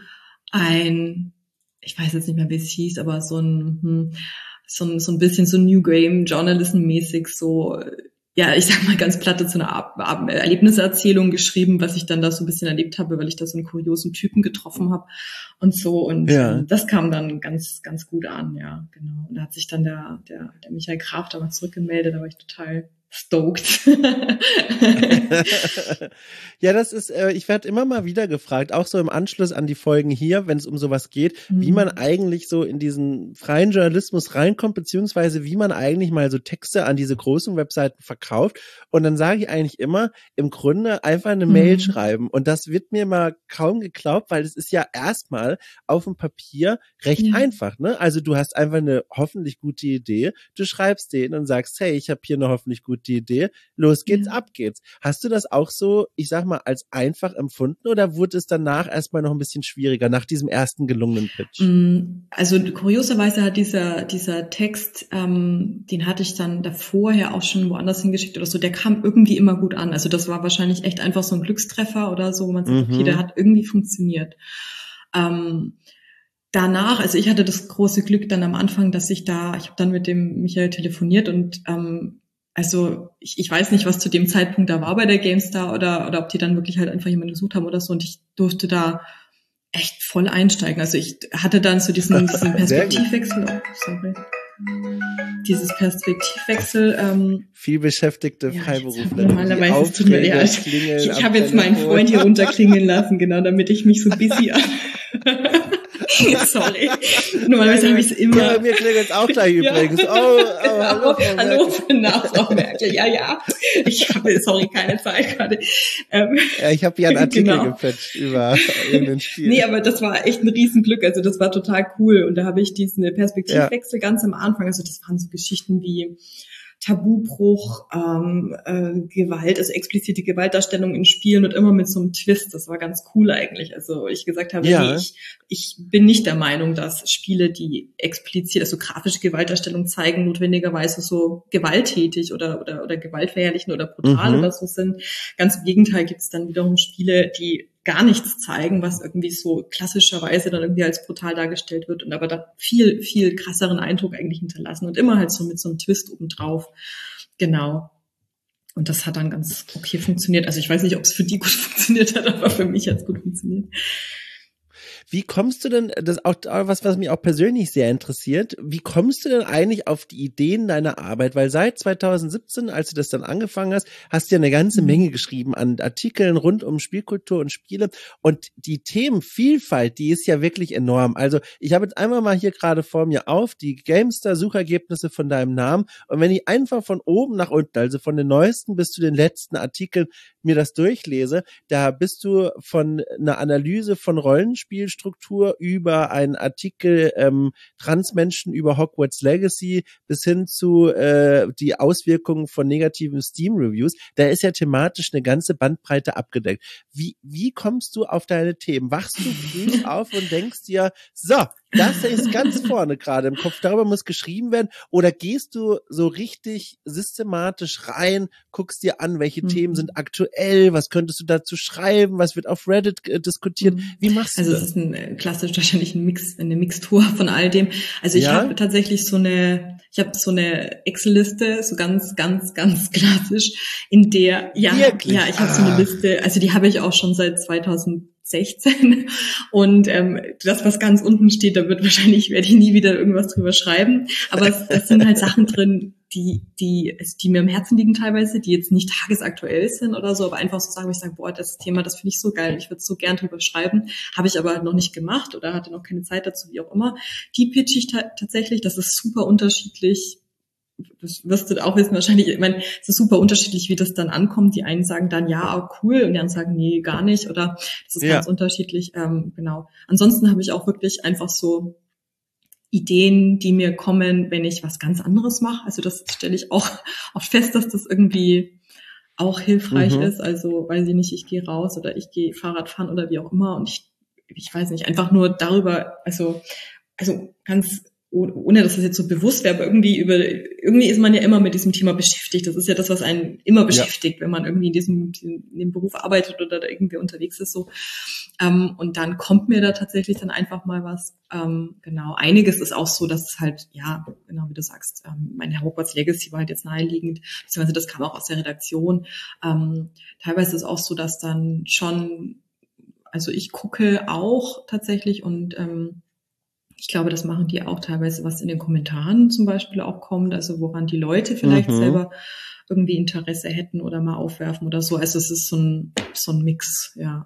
ein, ich weiß jetzt nicht mehr, wie es hieß, aber so ein hm, so ein so ein bisschen so New Game Journalism-mäßig so. Ja, ich sag mal ganz platte, so eine Ab- Ab- Erlebniserzählung geschrieben, was ich dann da so ein bisschen erlebt habe, weil ich da so einen kuriosen Typen getroffen habe und so. Und ja. ähm, das kam dann ganz, ganz gut an, ja, genau. Und da hat sich dann der, der, der Michael Graf da mal zurückgemeldet, da war ich total stoked. Ja, das ist, äh, ich werde immer mal wieder gefragt, auch so im Anschluss an die Folgen hier, wenn es um sowas geht, mhm. wie man eigentlich so in diesen freien Journalismus reinkommt, beziehungsweise wie man eigentlich mal so Texte an diese großen Webseiten verkauft. Und dann sage ich eigentlich immer, im Grunde einfach eine mhm. Mail schreiben. Und das wird mir mal kaum geglaubt, weil es ist ja erstmal auf dem Papier recht ja. einfach, ne? Also du hast einfach eine hoffentlich gute Idee, du schreibst denen und sagst, hey, ich habe hier eine hoffentlich gute die Idee, los geht's, ja. ab geht's. Hast du das auch so, ich sag mal, als einfach empfunden oder wurde es danach erstmal noch ein bisschen schwieriger, nach diesem ersten gelungenen Pitch? Also kurioserweise hat dieser dieser Text, ähm, den hatte ich dann davorher auch schon woanders hingeschickt oder so, der kam irgendwie immer gut an. Also das war wahrscheinlich echt einfach so ein Glückstreffer oder so, wo man sagt, mhm. okay, der hat irgendwie funktioniert. Ähm, Danach, also ich hatte das große Glück dann am Anfang, dass ich da, ich habe dann mit dem Michael telefoniert und ähm, also ich, ich weiß nicht, was zu dem Zeitpunkt da war bei der GameStar oder oder ob die dann wirklich halt einfach jemanden gesucht haben oder so und ich durfte da echt voll einsteigen. Also ich hatte dann so diesen, diesen Perspektivwechsel, oh, sorry, dieses Perspektivwechsel. Ähm, Viel beschäftigte ja, Freiberufler. Normalerweise tut mir ja, ich, ich habe jetzt meinen Freund hier runterklingeln lassen, genau, damit ich mich so busy Sorry. Normalerweise habe ich es immer. Ja, mir klingelt es auch gleich übrigens. Ja. Oh, oh, hallo, Frau hallo, genau, Frau Merkel. Ja, ja. Ich habe, sorry, keine Zeit gerade. Ähm, ja, ich habe hier einen Artikel genau. gepitcht über irgendein Spiel. Nee, aber das war echt ein Riesenglück. Also das war total cool. Und da habe ich diesen Perspektivwechsel ja. ganz am Anfang. Also das waren so Geschichten wie Tabubruch, ähm, äh, Gewalt, also explizite Gewaltdarstellung in Spielen und immer mit so einem Twist. Das war ganz cool eigentlich. Also ich gesagt habe, ja. nee, ich, ich bin nicht der Meinung, dass Spiele, die explizit, also grafische Gewaltdarstellung zeigen, notwendigerweise so gewalttätig oder oder oder gewaltverherrlichen oder brutal mhm. oder so sind. Ganz im Gegenteil gibt es dann wiederum Spiele, die gar nichts zeigen, was irgendwie so klassischerweise dann irgendwie als brutal dargestellt wird und aber da viel, viel krasseren Eindruck eigentlich hinterlassen und immer halt so mit so einem Twist obendrauf. Genau. Und das hat dann ganz okay funktioniert. Also ich weiß nicht, ob es für die gut funktioniert hat, aber für mich hat es gut funktioniert. Wie kommst du denn, das ist auch was, was mich auch persönlich sehr interessiert, wie kommst du denn eigentlich auf die Ideen deiner Arbeit? Weil seit zwanzig siebzehn, als du das dann angefangen hast, hast du ja eine ganze Menge geschrieben an Artikeln rund um Spielkultur und Spiele und die Themenvielfalt, die ist ja wirklich enorm. Also ich habe jetzt einmal mal hier gerade vor mir auf die GameStar-Suchergebnisse von deinem Namen und wenn ich einfach von oben nach unten, also von den neuesten bis zu den letzten Artikeln mir das durchlese, da bist du von einer Analyse von Rollenspielstruktur über einen Artikel ähm, Transmenschen über Hogwarts Legacy bis hin zu äh, die Auswirkungen von negativen Steam-Reviews. Da ist ja thematisch eine ganze Bandbreite abgedeckt. Wie, wie kommst du auf deine Themen? Wachst du früh auf und denkst dir, so, das ist ganz vorne gerade im Kopf, darüber muss geschrieben werden, oder gehst du so richtig systematisch rein, guckst dir an, welche mhm. Themen sind aktuell, was könntest du dazu schreiben, was wird auf Reddit äh, diskutiert, mhm. wie machst also du das? Also es ist ein klassisch wahrscheinlich ein Mix, eine Mixtur von all dem. Also ich ja? habe tatsächlich so eine, ich habe so eine Excel-Liste, so ganz, ganz, ganz klassisch, in der, ja, Wirklich? ja, ich habe ah. so eine Liste, also die habe ich auch schon seit zweitausendsechzehn und ähm, das, was ganz unten steht, da wird wahrscheinlich, werde ich nie wieder irgendwas drüber schreiben, aber es, es sind halt Sachen drin, die, die, die mir am Herzen liegen teilweise, die jetzt nicht tagesaktuell sind oder so, aber einfach so sagen, wo ich sage, boah, das Thema, das finde ich so geil, ich würde so gern drüber schreiben, habe ich aber halt noch nicht gemacht oder hatte noch keine Zeit dazu, wie auch immer. Die pitch ich ta- tatsächlich, das ist super unterschiedlich. Das wirst du auch wissen wahrscheinlich, ich meine, es ist super unterschiedlich, wie das dann ankommt. Die einen sagen dann, ja, cool, und die anderen sagen, nee, gar nicht, oder das ist ja. ganz unterschiedlich, ähm, genau. Ansonsten habe ich auch wirklich einfach so Ideen, die mir kommen, wenn ich was ganz anderes mache. Also das stelle ich auch oft fest, dass das irgendwie auch hilfreich mhm. ist. Also weiß ich nicht, ich gehe raus oder ich gehe Fahrrad fahren oder wie auch immer, und ich, ich weiß nicht, einfach nur darüber, also, also ganz ohne dass das jetzt so bewusst wäre, aber irgendwie über, irgendwie ist man ja immer mit diesem Thema beschäftigt. Das ist ja das, was einen immer beschäftigt, ja. wenn man irgendwie in diesem, in dem Beruf arbeitet oder da irgendwie unterwegs ist, so. Ähm, und dann kommt mir da tatsächlich dann einfach mal was. Ähm, genau. Einiges ist auch so, dass es halt, ja, genau wie du sagst, ähm, meine Hogwarts Legacy war halt jetzt naheliegend, beziehungsweise das kam auch aus der Redaktion. Ähm, teilweise ist es auch so, dass dann schon, also ich gucke auch tatsächlich und, ähm, ich glaube, das machen die auch teilweise, was in den Kommentaren zum Beispiel auch kommt, also woran die Leute vielleicht mhm. selber irgendwie Interesse hätten oder mal aufwerfen oder so. Also es ist so ein, so ein Mix, ja.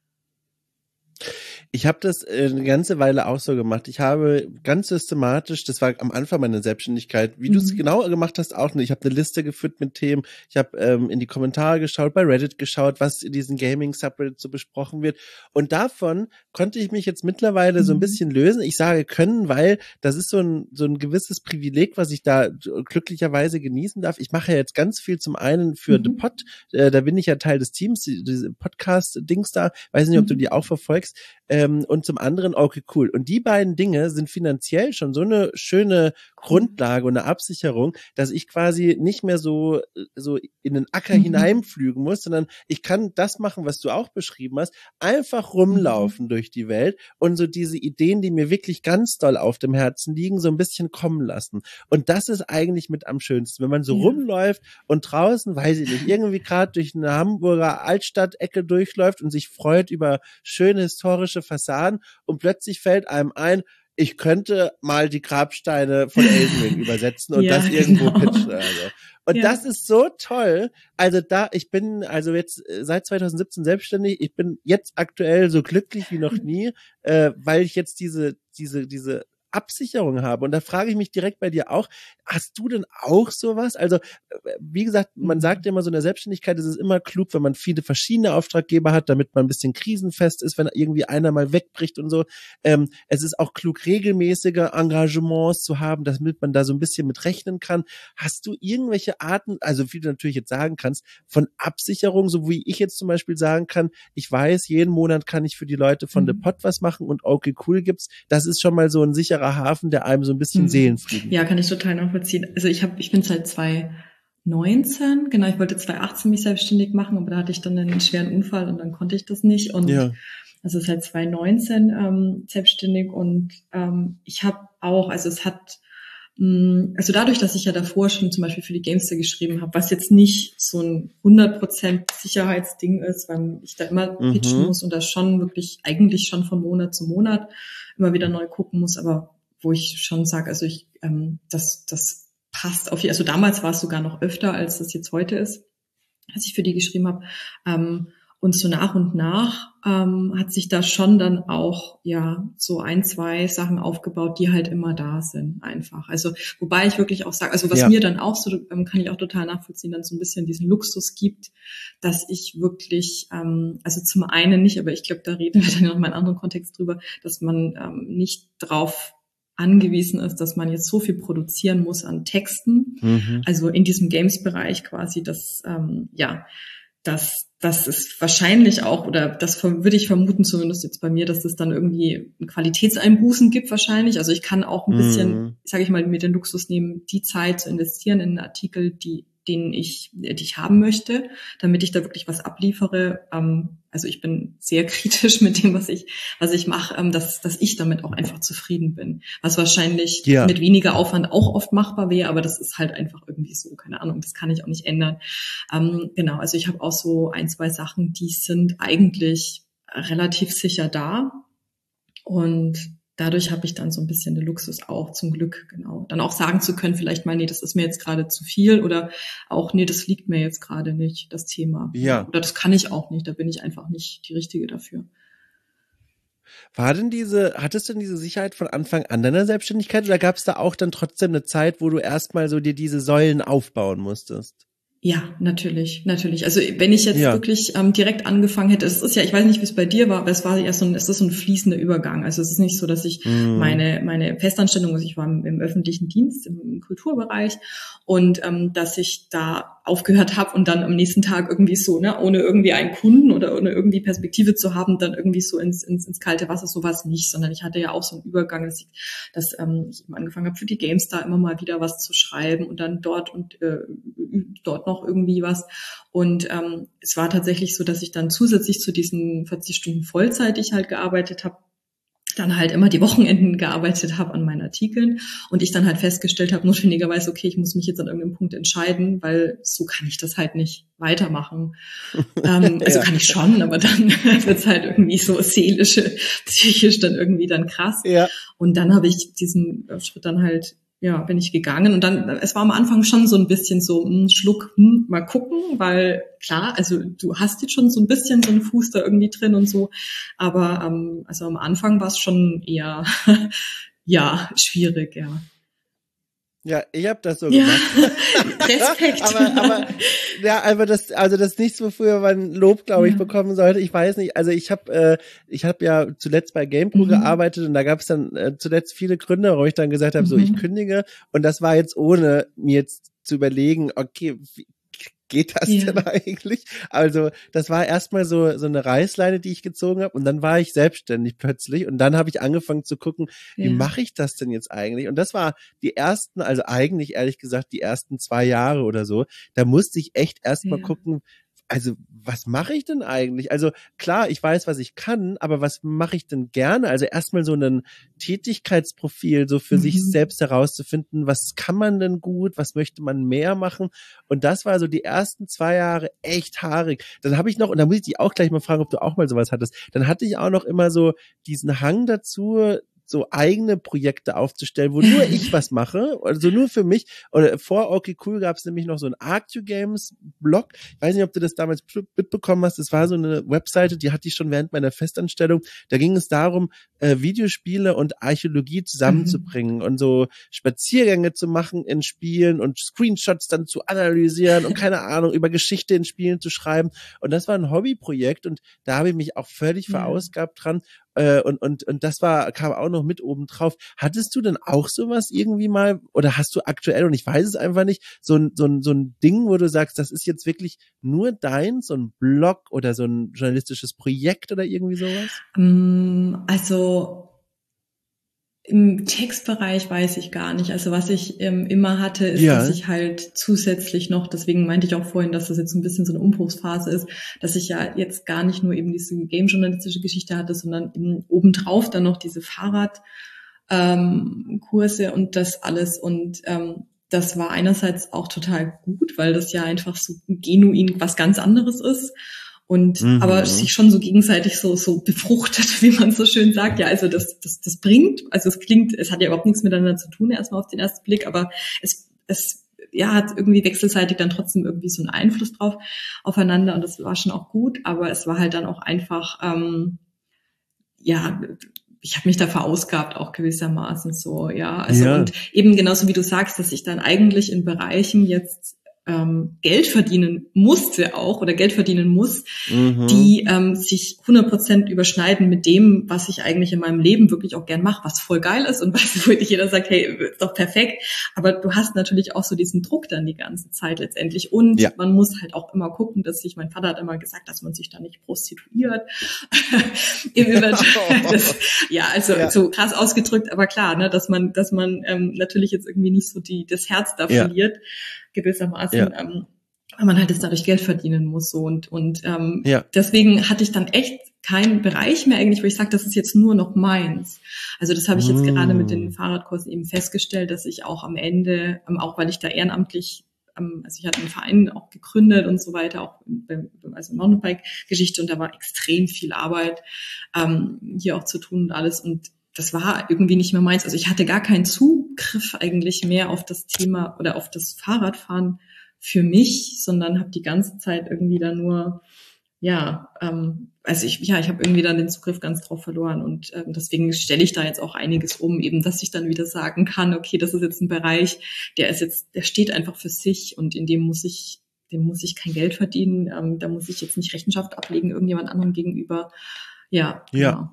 Ich habe das eine ganze Weile auch so gemacht. Ich habe ganz systematisch, das war am Anfang meiner Selbstständigkeit, wie mhm. du es genau gemacht hast, auch nicht. Ich habe eine Liste geführt mit Themen. Ich habe ähm, in die Kommentare geschaut, bei Reddit geschaut, was in diesen Gaming-Subreddits so besprochen wird. Und davon konnte ich mich jetzt mittlerweile mhm. so ein bisschen lösen. Ich sage können, weil das ist so ein so ein gewisses Privileg, was ich da glücklicherweise genießen darf. Ich mache ja jetzt ganz viel zum einen für mhm. The Pod. Äh, da bin ich ja Teil des Teams, diese Podcast-Dings da. Weiß nicht, ob mhm. du die auch verfolgst. Ähm, und zum anderen, okay, cool. Und die beiden Dinge sind finanziell schon so eine schöne Grundlage und eine Absicherung, dass ich quasi nicht mehr so so in den Acker mhm. hineinflügen muss, sondern ich kann das machen, was du auch beschrieben hast, einfach rumlaufen mhm. durch die Welt und so diese Ideen, die mir wirklich ganz doll auf dem Herzen liegen, so ein bisschen kommen lassen. Und das ist eigentlich mit am schönsten, wenn man so ja. rumläuft und draußen, weiß ich nicht, irgendwie gerade durch eine Hamburger Altstadt-Ecke durchläuft und sich freut über schöne historische Fassaden und plötzlich fällt einem ein, ich könnte mal die Grabsteine von Elden Ring übersetzen und ja, das irgendwo genau. pitchen. Also. Und ja. das ist so toll. Also da, ich bin also jetzt seit zweitausendsiebzehn selbstständig. Ich bin jetzt aktuell so glücklich wie noch nie, äh, weil ich jetzt diese, diese, diese Absicherung habe. Und da frage ich mich direkt bei dir auch, hast du denn auch sowas? Also, wie gesagt, man sagt ja immer so in der Selbstständigkeit, ist es immer klug, wenn man viele verschiedene Auftraggeber hat, damit man ein bisschen krisenfest ist, wenn irgendwie einer mal wegbricht und so. Ähm, es ist auch klug, regelmäßige Engagements zu haben, damit man da so ein bisschen mit rechnen kann. Hast du irgendwelche Arten, also wie du natürlich jetzt sagen kannst, von Absicherung, so wie ich jetzt zum Beispiel sagen kann, ich weiß, jeden Monat kann ich für die Leute von mhm. The Pod was machen und okay, cool gibt's. Das ist schon mal so ein sicherer Hafen, der einem so ein bisschen mhm. Seelenfrieden. Ja, kann ich total nachvollziehen. Also ich habe, ich bin seit zweitausendneunzehn, genau, ich wollte zweitausendachtzehn mich selbstständig machen, aber da hatte ich dann einen schweren Unfall und dann konnte ich das nicht. Und ja. also seit zweitausendneunzehn ähm, selbstständig und ähm, ich habe auch, also es hat, mh, also dadurch, dass ich ja davor schon zum Beispiel für die Gamester geschrieben habe, was jetzt nicht so ein hundert Prozent Sicherheitsding ist, weil ich da immer mhm. pitchen muss und das schon wirklich eigentlich schon von Monat zu Monat immer wieder neu gucken muss, aber wo ich schon sage, also ich, ähm, das, das passt auf, also damals war es sogar noch öfter, als das jetzt heute ist, als ich für die geschrieben habe. Ähm, Und so nach und nach ähm, hat sich da schon dann auch ja so ein, zwei Sachen aufgebaut, die halt immer da sind einfach. Also wobei ich wirklich auch sage, also was ja. mir dann auch so, ähm, kann ich auch total nachvollziehen, dann so ein bisschen diesen Luxus gibt, dass ich wirklich, ähm, also zum einen nicht, aber ich glaube, da reden wir dann noch mal in einem anderen Kontext drüber, dass man ähm, nicht drauf angewiesen ist, dass man jetzt so viel produzieren muss an Texten. Mhm. Also in diesem Games-Bereich quasi, dass ähm, ja, dass das ist wahrscheinlich auch, oder das würde ich vermuten, zumindest jetzt bei mir, dass das dann irgendwie Qualitätseinbußen gibt wahrscheinlich. Also ich kann auch ein bisschen, mm. sage ich mal, mir den Luxus nehmen, die Zeit zu investieren in einen Artikel, die den ich, die ich haben möchte, damit ich da wirklich was abliefere. Ähm, also ich bin sehr kritisch mit dem, was ich, was ich mache, ähm, dass, dass ich damit auch einfach zufrieden bin. Was wahrscheinlich ja. mit weniger Aufwand auch oft machbar wäre, aber das ist halt einfach irgendwie so, keine Ahnung, das kann ich auch nicht ändern. Ähm, genau, also ich habe auch so ein, zwei Sachen, die sind eigentlich relativ sicher da und dadurch habe ich dann so ein bisschen den Luxus auch, zum Glück, genau. Dann auch sagen zu können, vielleicht mal, nee, das ist mir jetzt gerade zu viel oder auch, nee, das liegt mir jetzt gerade nicht, das Thema. Ja. Oder das kann ich auch nicht, da bin ich einfach nicht die Richtige dafür. War denn diese, hattest du denn diese Sicherheit von Anfang an deiner Selbstständigkeit oder gab es da auch dann trotzdem eine Zeit, wo du erstmal so dir diese Säulen aufbauen musstest? Ja, natürlich, natürlich. Also wenn ich jetzt ja. wirklich ähm, direkt angefangen hätte, es ist ja, ich weiß nicht, wie es bei dir war, aber es war ja so ein, es ist so ein fließender Übergang. Also es ist nicht so, dass ich mm. meine meine Festanstellung, also ich war im, im öffentlichen Dienst, im, im Kulturbereich und ähm, dass ich da aufgehört habe und dann am nächsten Tag irgendwie so, ne, ohne irgendwie einen Kunden oder ohne irgendwie Perspektive zu haben, dann irgendwie so ins ins, ins kalte Wasser, sowas nicht, sondern ich hatte ja auch so einen Übergang, dass ich, dass ähm, ich eben angefangen habe für die GameStar immer mal wieder was zu schreiben und dann dort und äh, dort noch irgendwie was. Und ähm, es war tatsächlich so, dass ich dann zusätzlich zu diesen vierzig Stunden Vollzeit, die ich halt gearbeitet habe, dann halt immer die Wochenenden gearbeitet habe an meinen Artikeln und ich dann halt festgestellt habe, notwendigerweise, okay, ich muss mich jetzt an irgendeinem Punkt entscheiden, weil so kann ich das halt nicht weitermachen. ähm, also ja. kann ich schon, aber dann wird's halt irgendwie so seelisch, psychisch dann irgendwie dann krass. Ja. Und dann habe ich diesen Schritt dann halt ja, bin ich gegangen und dann, es war am Anfang schon so ein bisschen so ein Schluck, hm, mal gucken, weil klar, also du hast jetzt schon so ein bisschen so einen Fuß da irgendwie drin und so, aber ähm, also am Anfang war es schon eher, ja, schwierig, ja. Ja, ich habe das so ja. gemacht. Respekt. aber, aber ja, aber das, also das ist nichts, wofür man Lob, glaube ich, ja. bekommen sollte. Ich weiß nicht. Also ich habe, äh, ich habe ja zuletzt bei GamePro mhm. gearbeitet und da gab es dann äh, zuletzt viele Gründe, warum ich dann gesagt habe, mhm. so ich kündige. Und das war jetzt ohne mir jetzt zu überlegen, okay, wie geht das ja. denn eigentlich? Also das war erstmal so so eine Reißleine, die ich gezogen habe und dann war ich selbstständig plötzlich und dann habe ich angefangen zu gucken, ja. wie mache ich das denn jetzt eigentlich? Und das war die ersten, also eigentlich ehrlich gesagt die ersten zwei Jahre oder so, da musste ich echt erstmal ja. gucken, also was mache ich denn eigentlich? Also klar, ich weiß, was ich kann, aber was mache ich denn gerne? Also erstmal so ein Tätigkeitsprofil so für mhm. sich selbst herauszufinden, was kann man denn gut, was möchte man mehr machen? Und das war so die ersten zwei Jahre echt haarig. Dann habe ich noch, und da muss ich dich auch gleich mal fragen, ob du auch mal sowas hattest, dann hatte ich auch noch immer so diesen Hang dazu, so eigene Projekte aufzustellen, wo nur ich was mache, also nur für mich. Oder vor Okay Cool gab es nämlich noch so ein ArctuGames-Blog. Ich weiß nicht, ob du das damals mitbekommen hast. Das war so eine Webseite, die hatte ich schon während meiner Festanstellung. Da ging es darum, äh, Videospiele und Archäologie zusammenzubringen mhm. und so Spaziergänge zu machen in Spielen und Screenshots dann zu analysieren und keine Ahnung, über Geschichte in Spielen zu schreiben. Und das war ein Hobbyprojekt und da habe ich mich auch völlig mhm. verausgabt dran. Und, und, und das war, kam auch noch mit oben drauf. Hattest du denn auch sowas irgendwie mal, oder hast du aktuell, und ich weiß es einfach nicht, so ein, so ein, so ein Ding, wo du sagst, das ist jetzt wirklich nur dein, so ein Blog oder so ein journalistisches Projekt oder irgendwie sowas? Also, im Textbereich weiß ich gar nicht. Also was ich ähm, immer hatte, ist, ja. dass ich halt zusätzlich noch, deswegen meinte ich auch vorhin, dass das jetzt ein bisschen so eine Umbruchsphase ist, dass ich ja jetzt gar nicht nur eben diese game-journalistische Geschichte hatte, sondern eben obendrauf dann noch diese Fahrradkurse ähm, und das alles. Und ähm, das war einerseits auch total gut, weil das ja einfach so genuin was ganz anderes ist. Und mhm. aber sich schon so gegenseitig so so befruchtet, wie man so schön sagt. Ja, also das das das bringt, also es klingt, es hat ja überhaupt nichts miteinander zu tun erstmal auf den ersten Blick, aber es es ja, hat irgendwie wechselseitig dann trotzdem irgendwie so einen Einfluss drauf aufeinander und das war schon auch gut, aber es war halt dann auch einfach, ähm, ja, ich habe mich da verausgabt auch gewissermaßen so, ja, also Ja. und eben genauso wie du sagst, dass ich dann eigentlich in Bereichen jetzt ähm, Geld verdienen musste auch oder Geld verdienen muss, mhm. die ähm, sich hundert Prozent überschneiden mit dem, was ich eigentlich in meinem Leben wirklich auch gern mache, was voll geil ist und was wirklich jeder sagt, hey, ist doch perfekt. Aber du hast natürlich auch so diesen Druck dann die ganze Zeit letztendlich und ja. man muss halt auch immer gucken, dass sich, mein Vater hat immer gesagt, dass man sich da nicht prostituiert. das, ja, also ja. so krass ausgedrückt, aber klar, ne, dass man, dass man ähm, natürlich jetzt irgendwie nicht so die das Herz da ja. verliert. Gewissermaßen, ja. ähm, weil man halt jetzt dadurch Geld verdienen muss so und und ähm, ja. deswegen hatte ich dann echt keinen Bereich mehr eigentlich, wo ich sage, das ist jetzt nur noch meins. Also das habe ich jetzt mm. gerade mit den Fahrradkursen eben festgestellt, dass ich auch am Ende, ähm, auch weil ich da ehrenamtlich, ähm, also ich hatte einen Verein auch gegründet und so weiter, auch beim, also Mountainbike-Geschichte und da war extrem viel Arbeit ähm, hier auch zu tun und alles und das war irgendwie nicht mehr meins. Also ich hatte gar keinen Zugriff eigentlich mehr auf das Thema oder auf das Fahrradfahren für mich, sondern habe die ganze Zeit irgendwie da nur, ja, ähm, also ich, ja, ich habe irgendwie dann den Zugriff ganz drauf verloren und ähm, deswegen stelle ich da jetzt auch einiges um, eben, dass ich dann wieder sagen kann, okay, das ist jetzt ein Bereich, der ist jetzt, der steht einfach für sich und in dem muss ich, dem muss ich kein Geld verdienen, ähm, da muss ich jetzt nicht Rechenschaft ablegen irgendjemand anderem gegenüber. Ja, ja. Genau.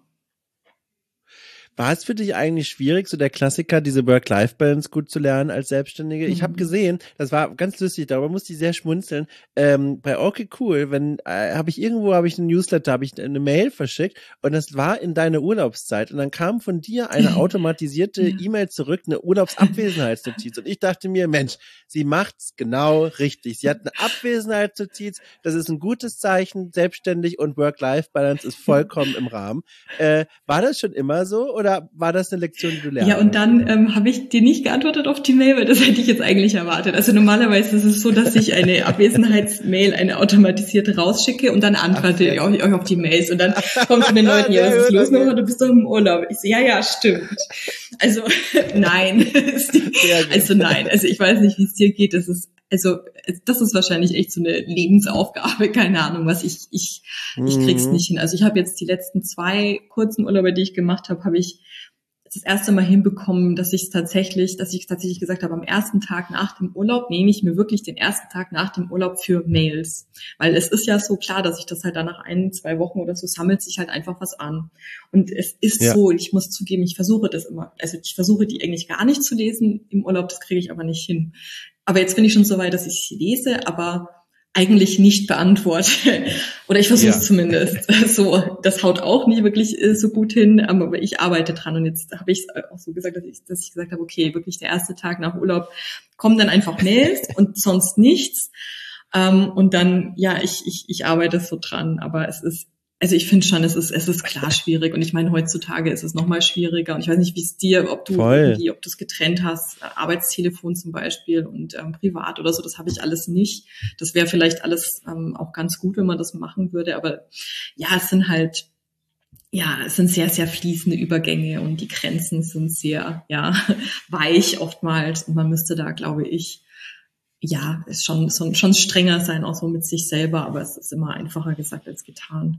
War es für dich eigentlich schwierig, so der Klassiker, diese Work-Life-Balance gut zu lernen als Selbstständige? Mhm. Ich habe gesehen, das war ganz lustig, darüber musste ich sehr schmunzeln, ähm, bei Okay Cool, wenn äh, habe ich irgendwo, habe ich einen Newsletter, habe ich eine Mail verschickt und das war in deine Urlaubszeit und dann kam von dir eine automatisierte ja. E-Mail zurück, eine Urlaubsabwesenheitsnotiz und ich dachte mir, Mensch, sie macht's genau richtig. Sie hat eine Abwesenheitsnotiz, das ist ein gutes Zeichen, selbstständig und Work-Life-Balance ist vollkommen im Rahmen. Äh, war das schon immer so oder Oder war das eine Lektion, die du lernst? Ja, und dann ähm, habe ich dir nicht geantwortet auf die Mail, weil das hätte ich jetzt eigentlich erwartet. Also normalerweise ist es so, dass ich eine Abwesenheitsmail, eine automatisierte rausschicke und dann antworte ich euch auf die Mails. Und dann kommt von den Leuten, ja, was ist los, Mama, du bist doch im Urlaub. Ich so, ja, ja, stimmt. Also nein. Also nein. Also ich weiß nicht, wie es dir geht. Das ist Also das ist wahrscheinlich echt so eine Lebensaufgabe, keine Ahnung, was ich ich ich krieg's nicht hin. Also ich habe jetzt die letzten zwei kurzen Urlaube, die ich gemacht habe, habe ich das erste Mal hinbekommen, dass ich tatsächlich, dass ich tatsächlich gesagt habe, am ersten Tag nach dem Urlaub nehme ich mir wirklich den ersten Tag nach dem Urlaub für Mails, weil es ist ja so klar, dass ich das halt dann nach ein, zwei Wochen oder so sammelt sich halt einfach was an. Und es ist ja. so, ich muss zugeben, ich versuche das immer, also ich versuche die eigentlich gar nicht zu lesen im Urlaub, das kriege ich aber nicht hin. Aber jetzt bin ich schon so weit, dass ich sie lese, aber eigentlich nicht beantworte. Oder ich versuche es ja. zumindest. So, das haut auch nicht wirklich so gut hin, aber ich arbeite dran. Und jetzt habe ich es auch so gesagt, dass ich, dass ich gesagt habe, okay, wirklich der erste Tag nach Urlaub kommen dann einfach Mails und sonst nichts. Und dann, ja, ich, ich, ich arbeite so dran, aber es ist, also ich finde schon, es ist, es ist klar schwierig. Und ich meine, heutzutage ist es noch mal schwieriger. Und ich weiß nicht, wie es dir, ob du irgendwie, ob du es getrennt hast, Arbeitstelefon zum Beispiel und ähm, privat oder so, das habe ich alles nicht. Das wäre vielleicht alles ähm, auch ganz gut, wenn man das machen würde. Aber ja, es sind halt, ja, es sind sehr, sehr fließende Übergänge und die Grenzen sind sehr, ja, weich oftmals. Und man müsste da, glaube ich, ja, ist schon, schon, schon strenger sein, auch so mit sich selber. Aber es ist immer einfacher gesagt als getan.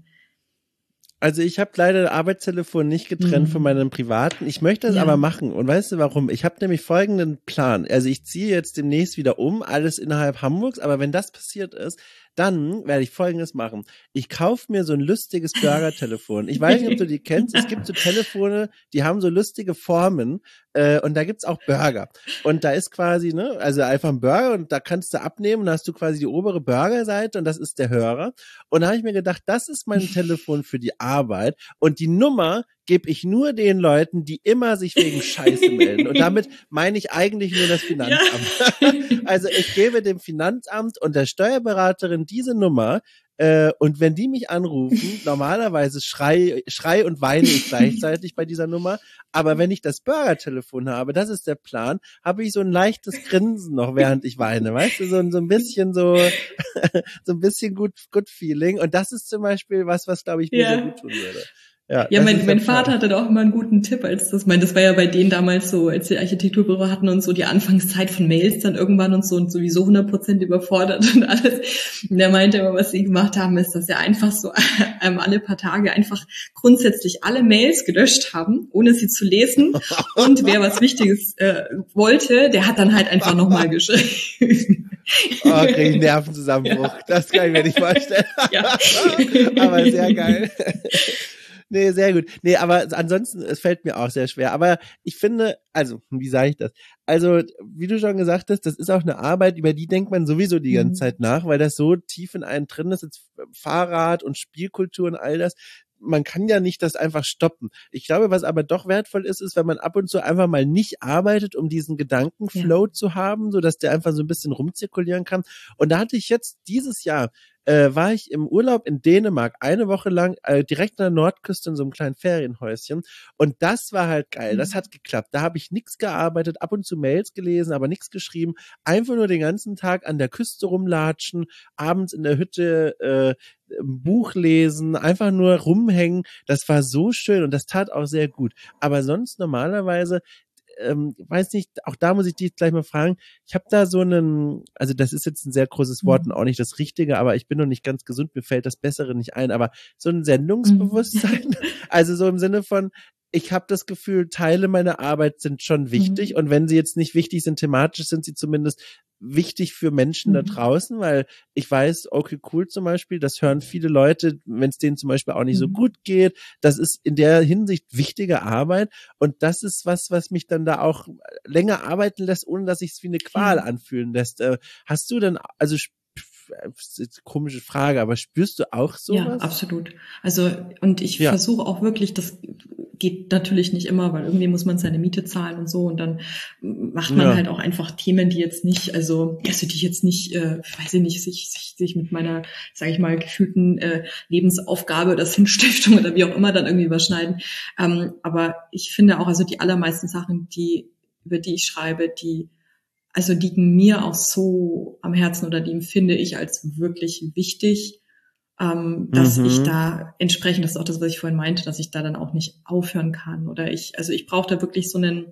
Also ich habe leider Arbeitstelefon nicht getrennt mhm. von meinem privaten. Ich möchte das ja. aber machen. Und weißt du warum? Ich habe nämlich folgenden Plan. Also ich ziehe jetzt demnächst wieder um, alles innerhalb Hamburgs. Aber wenn das passiert ist, dann werde ich Folgendes machen. Ich kaufe mir so ein lustiges Burger-Telefon. Ich weiß nicht, ob du die kennst. Es gibt so Telefone, die haben so lustige Formen äh, und da gibt's auch Burger. Und da ist quasi, ne, also einfach ein Burger und da kannst du abnehmen und da hast du quasi die obere Burgerseite und das ist der Hörer. Und da habe ich mir gedacht, das ist mein Telefon für die Arbeit und die Nummer gebe ich nur den Leuten, die immer sich wegen Scheiße melden. Und damit meine ich eigentlich nur das Finanzamt. Ja. Also ich gebe dem Finanzamt und der Steuerberaterin diese Nummer äh, und wenn die mich anrufen, normalerweise schrei, schrei und weine ich gleichzeitig bei dieser Nummer. Aber wenn ich das Burger-Telefon habe, das ist der Plan, habe ich so ein leichtes Grinsen noch, während ich weine. Weißt du, so, so ein bisschen so, so ein bisschen gut, good Feeling. Und das ist zum Beispiel was, was glaube ich mir ja. sehr gut tun würde. Ja, ja, mein, mein ja Vater hatte da auch immer einen guten Tipp, als das, mein, das war ja bei denen damals so, als die Architekturbüro hatten und so die Anfangszeit von Mails dann irgendwann und so und sowieso hundert Prozent überfordert und alles. Und der meinte immer, was sie gemacht haben, ist, dass er einfach so ähm, alle paar Tage einfach grundsätzlich alle Mails gelöscht haben, ohne sie zu lesen. Und wer was Wichtiges äh, wollte, der hat dann halt einfach nochmal geschrieben. Oh, krieg ich einen Nervenzusammenbruch. Ja. Das kann ich mir nicht vorstellen. Ja. Aber sehr geil. Nee, sehr gut. Nee, aber ansonsten, es fällt mir auch sehr schwer. Aber ich finde, also, wie sage ich das? Also, wie du schon gesagt hast, das ist auch eine Arbeit, über die denkt man sowieso die ganze Zeit nach, weil das so tief in einen drin ist, jetzt Fahrrad und Spielkultur und all das. Man kann ja nicht das einfach stoppen. Ich glaube, was aber doch wertvoll ist, ist, wenn man ab und zu einfach mal nicht arbeitet, um diesen Gedankenflow ja. zu haben, so dass der einfach so ein bisschen rumzirkulieren kann. Und da hatte ich jetzt dieses Jahr äh, war ich im Urlaub in Dänemark eine Woche lang äh, direkt an der Nordküste in so einem kleinen Ferienhäuschen und das war halt geil, das hat geklappt. Da habe ich nichts gearbeitet, ab und zu Mails gelesen, aber nichts geschrieben, einfach nur den ganzen Tag an der Küste rumlatschen, abends in der Hütte äh, ein Buch lesen, einfach nur rumhängen, das war so schön und das tat auch sehr gut. Aber sonst normalerweise Ähm, weiß nicht, auch da muss ich dich gleich mal fragen, ich habe da so einen, also das ist jetzt ein sehr großes Wort und auch nicht das Richtige, aber ich bin noch nicht ganz gesund, mir fällt das Bessere nicht ein, aber so ein Sendungsbewusstsein, mhm. also so im Sinne von, ich habe das Gefühl, Teile meiner Arbeit sind schon wichtig mhm. und wenn sie jetzt nicht wichtig sind thematisch, sind sie zumindest wichtig für Menschen mhm. da draußen, weil ich weiß, okay, cool zum Beispiel, das hören viele Leute, wenn es denen zum Beispiel auch nicht mhm. so gut geht, das ist in der Hinsicht wichtige Arbeit und das ist was, was mich dann da auch länger arbeiten lässt, ohne dass sich es wie eine Qual mhm. anfühlen lässt. Äh, hast du denn, also komische Frage, aber spürst du auch sowas? Ja, absolut. Also und ich ja. versuche auch wirklich, das geht natürlich nicht immer, weil irgendwie muss man seine Miete zahlen und so und dann macht man ja. halt auch einfach Themen, die jetzt nicht, also also die jetzt nicht, äh, weiß ich nicht, sich sich, sich mit meiner, sage ich mal, gefühlten äh, Lebensaufgabe oder Sinnstiftung oder wie auch immer dann irgendwie überschneiden. Ähm, aber ich finde auch, also die allermeisten Sachen, die über die ich schreibe, die also liegen mir auch so am Herzen oder die empfinde ich als wirklich wichtig, ähm, dass mhm. ich da entsprechend, das ist auch das, was ich vorhin meinte, dass ich da dann auch nicht aufhören kann oder ich, also ich brauche da wirklich so einen,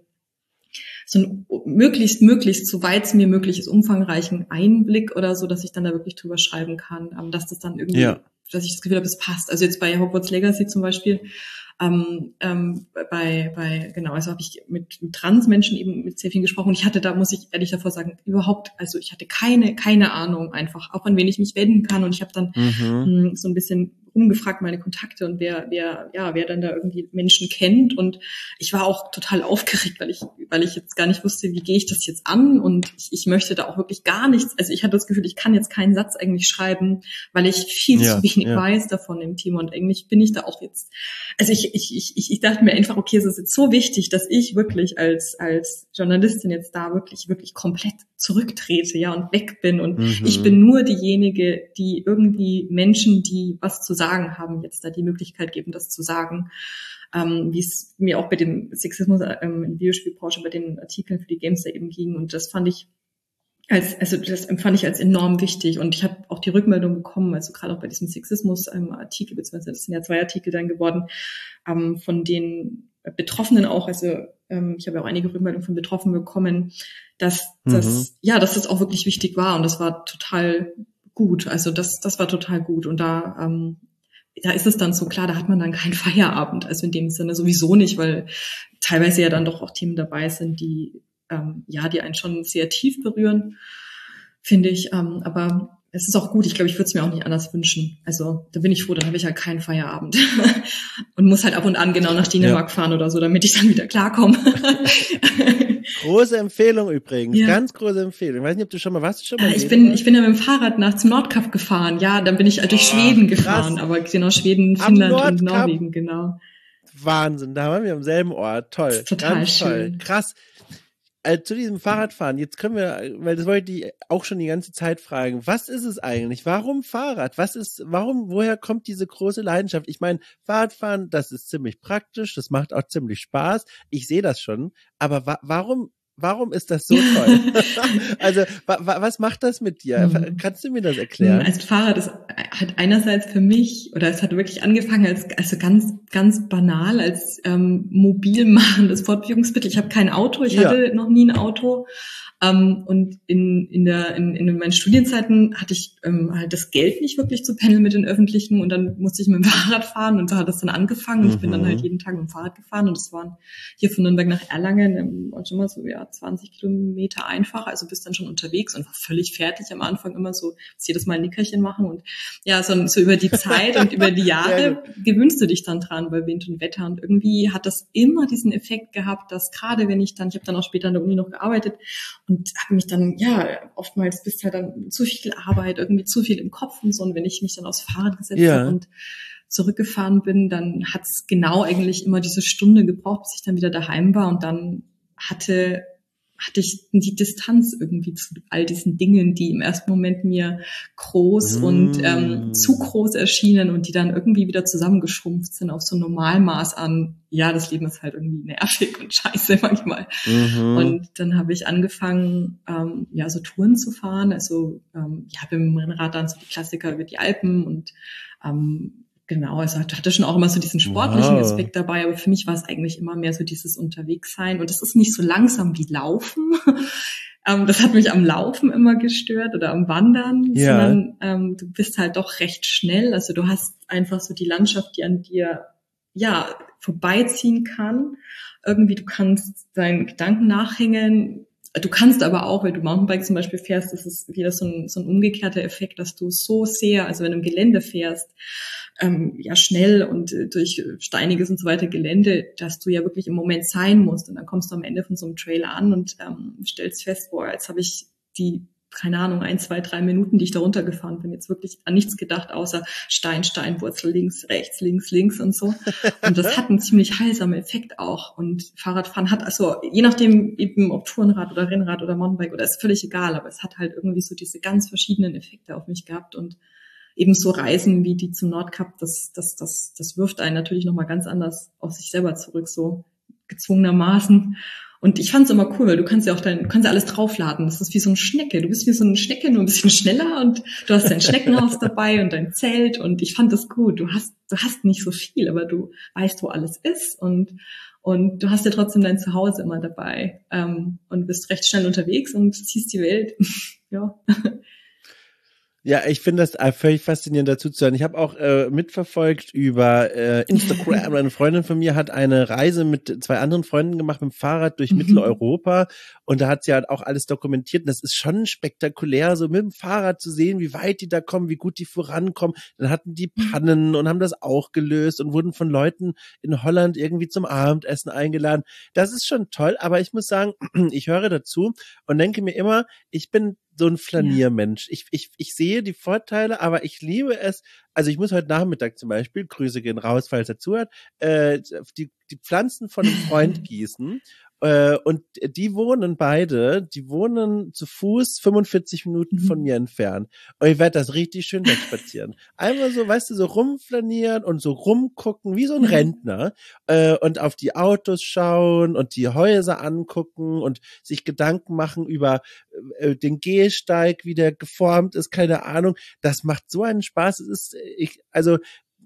so einen möglichst, möglichst, soweit es mir möglich ist, umfangreichen Einblick oder so, dass ich dann da wirklich drüber schreiben kann, ähm, dass das dann irgendwie, ja. dass ich das Gefühl habe, es passt. Also jetzt bei Hogwarts Legacy zum Beispiel, Ähm, ähm, bei, bei, genau, also habe ich mit, mit Transmenschen eben mit sehr vielen gesprochen und ich hatte da, muss ich ehrlich davor sagen, überhaupt, also ich hatte keine, keine Ahnung einfach, auch an wen ich mich wenden kann und ich habe dann mhm. mh, so ein bisschen rumgefragt, meine Kontakte und wer, wer, ja, wer dann da irgendwie Menschen kennt und ich war auch total aufgeregt, weil ich, weil ich jetzt gar nicht wusste, wie gehe ich das jetzt an und ich, ich möchte da auch wirklich gar nichts, also ich hatte das Gefühl, ich kann jetzt keinen Satz eigentlich schreiben, weil ich viel ja, zu wenig ja. weiß davon im Thema und eigentlich bin ich da auch jetzt, also ich Ich, ich, ich, ich dachte mir einfach, okay, es ist jetzt so wichtig, dass ich wirklich als, als Journalistin jetzt da wirklich, wirklich komplett zurücktrete, ja, und weg bin. Und mhm. ich bin nur diejenige, die irgendwie Menschen, die was zu sagen haben, jetzt da die Möglichkeit geben, das zu sagen. Ähm, wie es mir auch bei dem Sexismus ähm, in der Videospielbranche, bei den Artikeln für die Games da eben ging. Und das fand ich als, also das empfand ich als enorm wichtig und ich habe auch die Rückmeldung bekommen, also gerade auch bei diesem Sexismus-Artikel, ähm, beziehungsweise das sind ja zwei Artikel dann geworden, ähm, von den Betroffenen auch, also ähm, ich habe ja auch einige Rückmeldungen von Betroffenen bekommen, dass das, mhm. ja, dass das auch wirklich wichtig war und das war total gut, also das, das war total gut und da, ähm, da ist es dann so klar, da hat man dann keinen Feierabend, also in dem Sinne sowieso nicht, weil teilweise ja dann doch auch Themen dabei sind, die Ähm, ja, die einen schon sehr tief berühren, finde ich. Ähm, aber es ist auch gut. Ich glaube, ich würde es mir auch nicht anders wünschen. Also da bin ich froh, dann habe ich halt keinen Feierabend und muss halt ab und an genau nach Dänemark ja. fahren oder so, damit ich dann wieder klarkomme. Große Empfehlung übrigens, ja. ganz große Empfehlung. Ich weiß nicht, ob du schon mal warst. Du schon mal ich bin, ich bin ja mit dem Fahrrad nach zum Nordkap gefahren. Ja, dann bin ich durch oh, Schweden gefahren, krass. aber genau Schweden, Finnland und Norwegen, genau. Wahnsinn, da waren wir am selben Ort. Toll, total ganz schön. toll, krass. Also zu diesem Fahrradfahren, jetzt können wir, weil das wollte ich auch schon die ganze Zeit fragen, was ist es eigentlich? Warum Fahrrad? Was ist, warum, woher kommt diese große Leidenschaft? Ich meine, Fahrradfahren, das ist ziemlich praktisch, das macht auch ziemlich Spaß, ich sehe das schon, aber wa- warum Warum ist das so toll? Also, wa, wa, was macht das mit dir? Mhm. Kannst du mir das erklären? Also Fahrrad ist, hat einerseits für mich, oder es hat wirklich angefangen als, also ganz, ganz banal, als ähm, mobil machendes Fortbewegungsmittel. Ich habe kein Auto, ich ja. hatte noch nie ein Auto. Um, und in, in, der, in, in meinen Studienzeiten hatte ich ähm, halt das Geld nicht wirklich zu pendeln mit den Öffentlichen und dann musste ich mit dem Fahrrad fahren und so hat das dann angefangen. Mhm. Ich bin dann halt jeden Tag mit dem Fahrrad gefahren und es waren hier von Nürnberg nach Erlangen ähm, schon mal so ja zwanzig Kilometer einfach, also bist dann schon unterwegs und war völlig fertig am Anfang immer so, jedes Mal ein Nickerchen machen und ja, so, so über die Zeit und über die Jahre gewöhnst du dich dann dran bei Wind und Wetter und irgendwie hat das immer diesen Effekt gehabt, dass gerade wenn ich dann, ich habe dann auch später an der Uni noch gearbeitet und habe mich dann, ja, oftmals bist halt dann zu viel Arbeit, irgendwie zu viel im Kopf und so. Und wenn ich mich dann aufs Fahrrad gesetzt ja. habe und zurückgefahren bin, dann hat es genau eigentlich immer diese Stunde gebraucht, bis ich dann wieder daheim war. Und dann hatte hatte ich die Distanz irgendwie zu all diesen Dingen, die im ersten Moment mir groß mm. und ähm, zu groß erschienen und die dann irgendwie wieder zusammengeschrumpft sind auf so ein Normalmaß an, ja, das Leben ist halt irgendwie nervig und scheiße manchmal. Mm-hmm. Und dann habe ich angefangen, ähm, ja, so Touren zu fahren, also ähm, ich habe im Rennrad dann so die Klassiker über die Alpen und ähm, genau, also hatte schon auch immer so diesen sportlichen wow. Aspekt dabei, aber für mich war es eigentlich immer mehr so dieses Unterwegssein und es ist nicht so langsam wie Laufen. ähm, das hat mich am Laufen immer gestört oder am Wandern, ja. sondern ähm, du bist halt doch recht schnell, also du hast einfach so die Landschaft, die an dir ja vorbeiziehen kann. Irgendwie du kannst deinen Gedanken nachhängen. Du kannst aber auch, wenn du Mountainbike zum Beispiel fährst, das ist wieder so ein, so ein umgekehrter Effekt, dass du so sehr, also wenn du im Gelände fährst, ähm, ja schnell und äh, durch steiniges und so weiter Gelände, dass du ja wirklich im Moment sein musst. Und dann kommst du am Ende von so einem Trail an und ähm, stellst fest, boah, jetzt habe ich die, keine Ahnung, ein, zwei, drei Minuten, die ich da runtergefahren bin, jetzt wirklich an nichts gedacht, außer Stein, Stein, Wurzel, links, rechts, links, links und so. Und das hat einen ziemlich heilsamen Effekt auch. Und Fahrradfahren hat, also je nachdem eben ob Tourenrad oder Rennrad oder Mountainbike oder ist völlig egal, aber es hat halt irgendwie so diese ganz verschiedenen Effekte auf mich gehabt und eben so Reisen wie die zum Nordkap, das, das, das, das wirft einen natürlich nochmal ganz anders auf sich selber zurück, so gezwungenermaßen. Und ich fand's immer cool, weil du kannst ja auch dein, du kannst ja alles draufladen. Das ist wie so eine Schnecke. Du bist wie so eine Schnecke, nur ein bisschen schneller und du hast dein Schneckenhaus dabei und dein Zelt und ich fand das gut. Du hast, du hast nicht so viel, aber du weißt, wo alles ist und, und du hast ja trotzdem dein Zuhause immer dabei, ähm, und bist recht schnell unterwegs und siehst die Welt. Ja. Ja, ich finde das völlig faszinierend dazu zu hören. Ich habe auch äh, mitverfolgt über äh, Instagram. Eine Freundin von mir hat eine Reise mit zwei anderen Freunden gemacht mit dem Fahrrad durch mhm. Mitteleuropa und da hat sie halt auch alles dokumentiert. Und das ist schon spektakulär, so mit dem Fahrrad zu sehen, wie weit die da kommen, wie gut die vorankommen. Dann hatten die Pannen und haben das auch gelöst und wurden von Leuten in Holland irgendwie zum Abendessen eingeladen. Das ist schon toll, aber ich muss sagen, ich höre dazu und denke mir immer, ich bin so ein Flaniermensch. Ich, ich, ich sehe die Vorteile, aber ich liebe es. Also ich muss heute Nachmittag zum Beispiel, Grüße gehen raus, falls er zuhört, äh, die, die Pflanzen von einem Freund gießen. Äh, und die wohnen beide, die wohnen zu Fuß fünfundvierzig Minuten von mir entfernt. Und ich werde das richtig schön wegspazieren. Einmal so, weißt du, so rumflanieren und so rumgucken, wie so ein Rentner. Äh, und auf die Autos schauen und die Häuser angucken und sich Gedanken machen über äh, den Gehsteig, wie der geformt ist, keine Ahnung. Das macht so einen Spaß. Es ist, ich, also,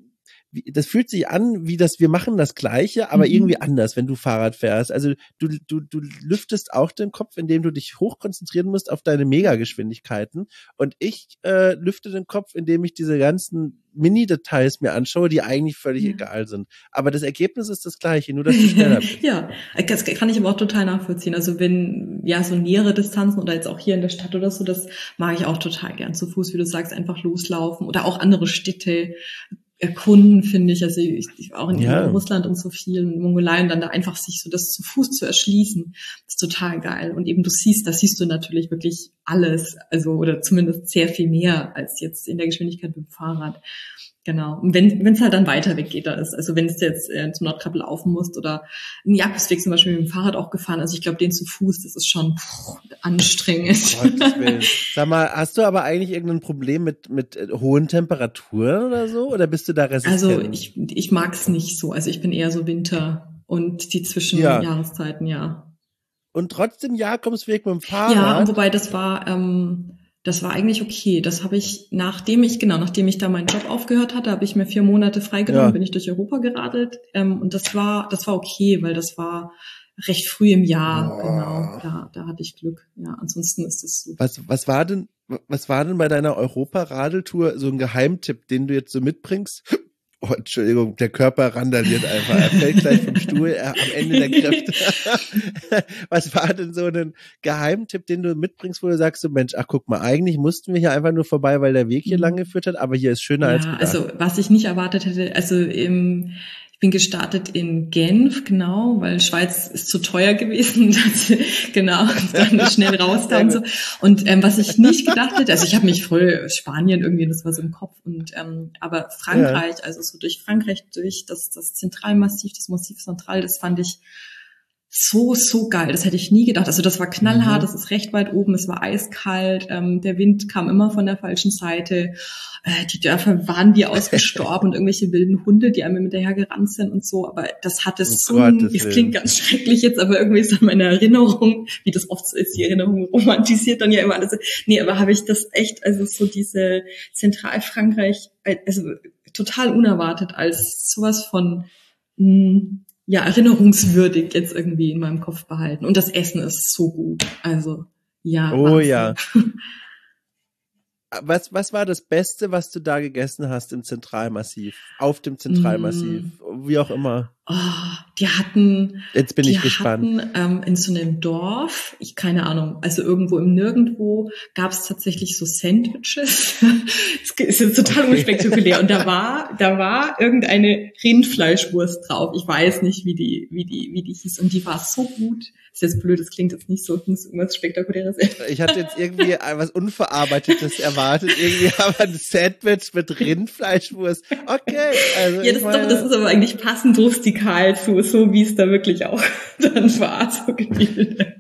das fühlt sich an, wie das, wir machen das Gleiche, aber mhm. irgendwie anders, wenn du Fahrrad fährst. Also du, du, du lüftest auch den Kopf, indem du dich hochkonzentrieren musst auf deine Megageschwindigkeiten. Und ich äh, lüfte den Kopf, indem ich diese ganzen Mini-Details mir anschaue, die eigentlich völlig ja. egal sind. Aber das Ergebnis ist das Gleiche, nur dass du schneller bist. Ja, das kann ich aber auch total nachvollziehen. Also wenn, ja, so nähere Distanzen oder jetzt auch hier in der Stadt oder so, das mag ich auch total gern. Zu Fuß, wie du sagst, einfach loslaufen oder auch andere Städte erkunden, finde ich. Also ich, ich auch in ja. Russland und so viel, in Mongolei und dann da einfach sich so das zu Fuß zu erschließen, ist total geil. Und eben du siehst, da siehst du natürlich wirklich alles, also oder zumindest sehr viel mehr als jetzt in der Geschwindigkeit mit dem Fahrrad. Genau. Und wenn wenn es halt dann weiter weg geht, da ist, also wenn es jetzt äh, zum Nordkap laufen musst oder einen Jakobsweg zum Beispiel mit dem Fahrrad auch gefahren, also ich glaube, den zu Fuß, das ist schon pff, anstrengend. Sag mal, hast du aber eigentlich irgendein Problem mit mit äh, hohen Temperaturen oder so? Oder bist du da resistent? Also ich ich mag's nicht so. Also ich bin eher so Winter und die Zwischenjahreszeiten, ja. ja. und trotzdem Jakobsweg mit dem Fahrrad? Ja, wobei das war, ähm, das war eigentlich okay. Das habe ich, nachdem ich, genau, nachdem ich da meinen Job aufgehört hatte, habe ich mir vier Monate freigenommen, Ja. bin ich durch Europa geradelt. Ähm, und das war, das war okay, weil das war recht früh im Jahr, Boah. genau. Da, da hatte ich Glück. Ja, ansonsten ist es so. Was, was war denn, was war denn bei deiner Europa-Radeltour so ein Geheimtipp, den du jetzt so mitbringst? Oh, Entschuldigung, der Körper randaliert einfach. Er fällt gleich vom Stuhl, er, am Ende der Kräfte. Was war denn so ein Geheimtipp, den du mitbringst, wo du sagst so, Mensch, ach guck mal, eigentlich mussten wir hier einfach nur vorbei, weil der Weg hier lang geführt hat, aber hier ist schöner Ja, als gedacht. also was ich nicht erwartet hätte, also im Ich bin gestartet in Genf, genau, weil Schweiz ist zu teuer gewesen. Das, genau, dann schnell raus da und so. Und ähm, was ich nicht gedacht hätte, also ich habe mich voll Spanien irgendwie, das war so im Kopf. Und ähm, aber Frankreich, ja. also so durch Frankreich, durch das das Zentralmassiv, das Massiv Central, das fand ich so, so geil. Das hätte ich nie gedacht. Also das war knallhart, mhm. das ist recht weit oben, es war eiskalt, ähm, der Wind kam immer von der falschen Seite, äh, die Dörfer waren wie ausgestorben und irgendwelche wilden Hunde, die einem hinterher gerannt sind und so, aber das hatte oh so, ein, es klingt ganz schrecklich jetzt, aber irgendwie ist dann meine Erinnerung, wie das oft so ist, die Erinnerung romantisiert dann ja immer alles. Nee, aber habe ich das echt, also so diese Zentralfrankreich, also total unerwartet als sowas von, mh, ja, erinnerungswürdig jetzt irgendwie in meinem Kopf behalten. Und das Essen ist so gut. Also, ja. Oh Wahnsinn. Ja. Was, was war das Beste, was du da gegessen hast im Zentralmassiv? Auf dem Zentralmassiv? Mm. Wie auch immer. Oh, die hatten, jetzt bin die ich gespannt. Hatten, ähm, in so einem Dorf, ich keine Ahnung, also irgendwo im Nirgendwo gab es tatsächlich so Sandwiches. Das ist jetzt total okay. unspektakulär. Und da war, da war irgendeine Rindfleischwurst drauf. Ich weiß nicht, wie die, wie die, wie die hieß. Und die war so gut. Ist jetzt blöd, das klingt jetzt nicht so, muss irgendwas Spektakuläres sein. Ich hatte jetzt irgendwie was Unverarbeitetes erwartet. Irgendwie aber ein Sandwich mit Rindfleischwurst. Okay. Also ja, das, meine, doch, das ist aber eigentlich passend rustikal zu, so wie es da wirklich auch dann war, so gefühlt.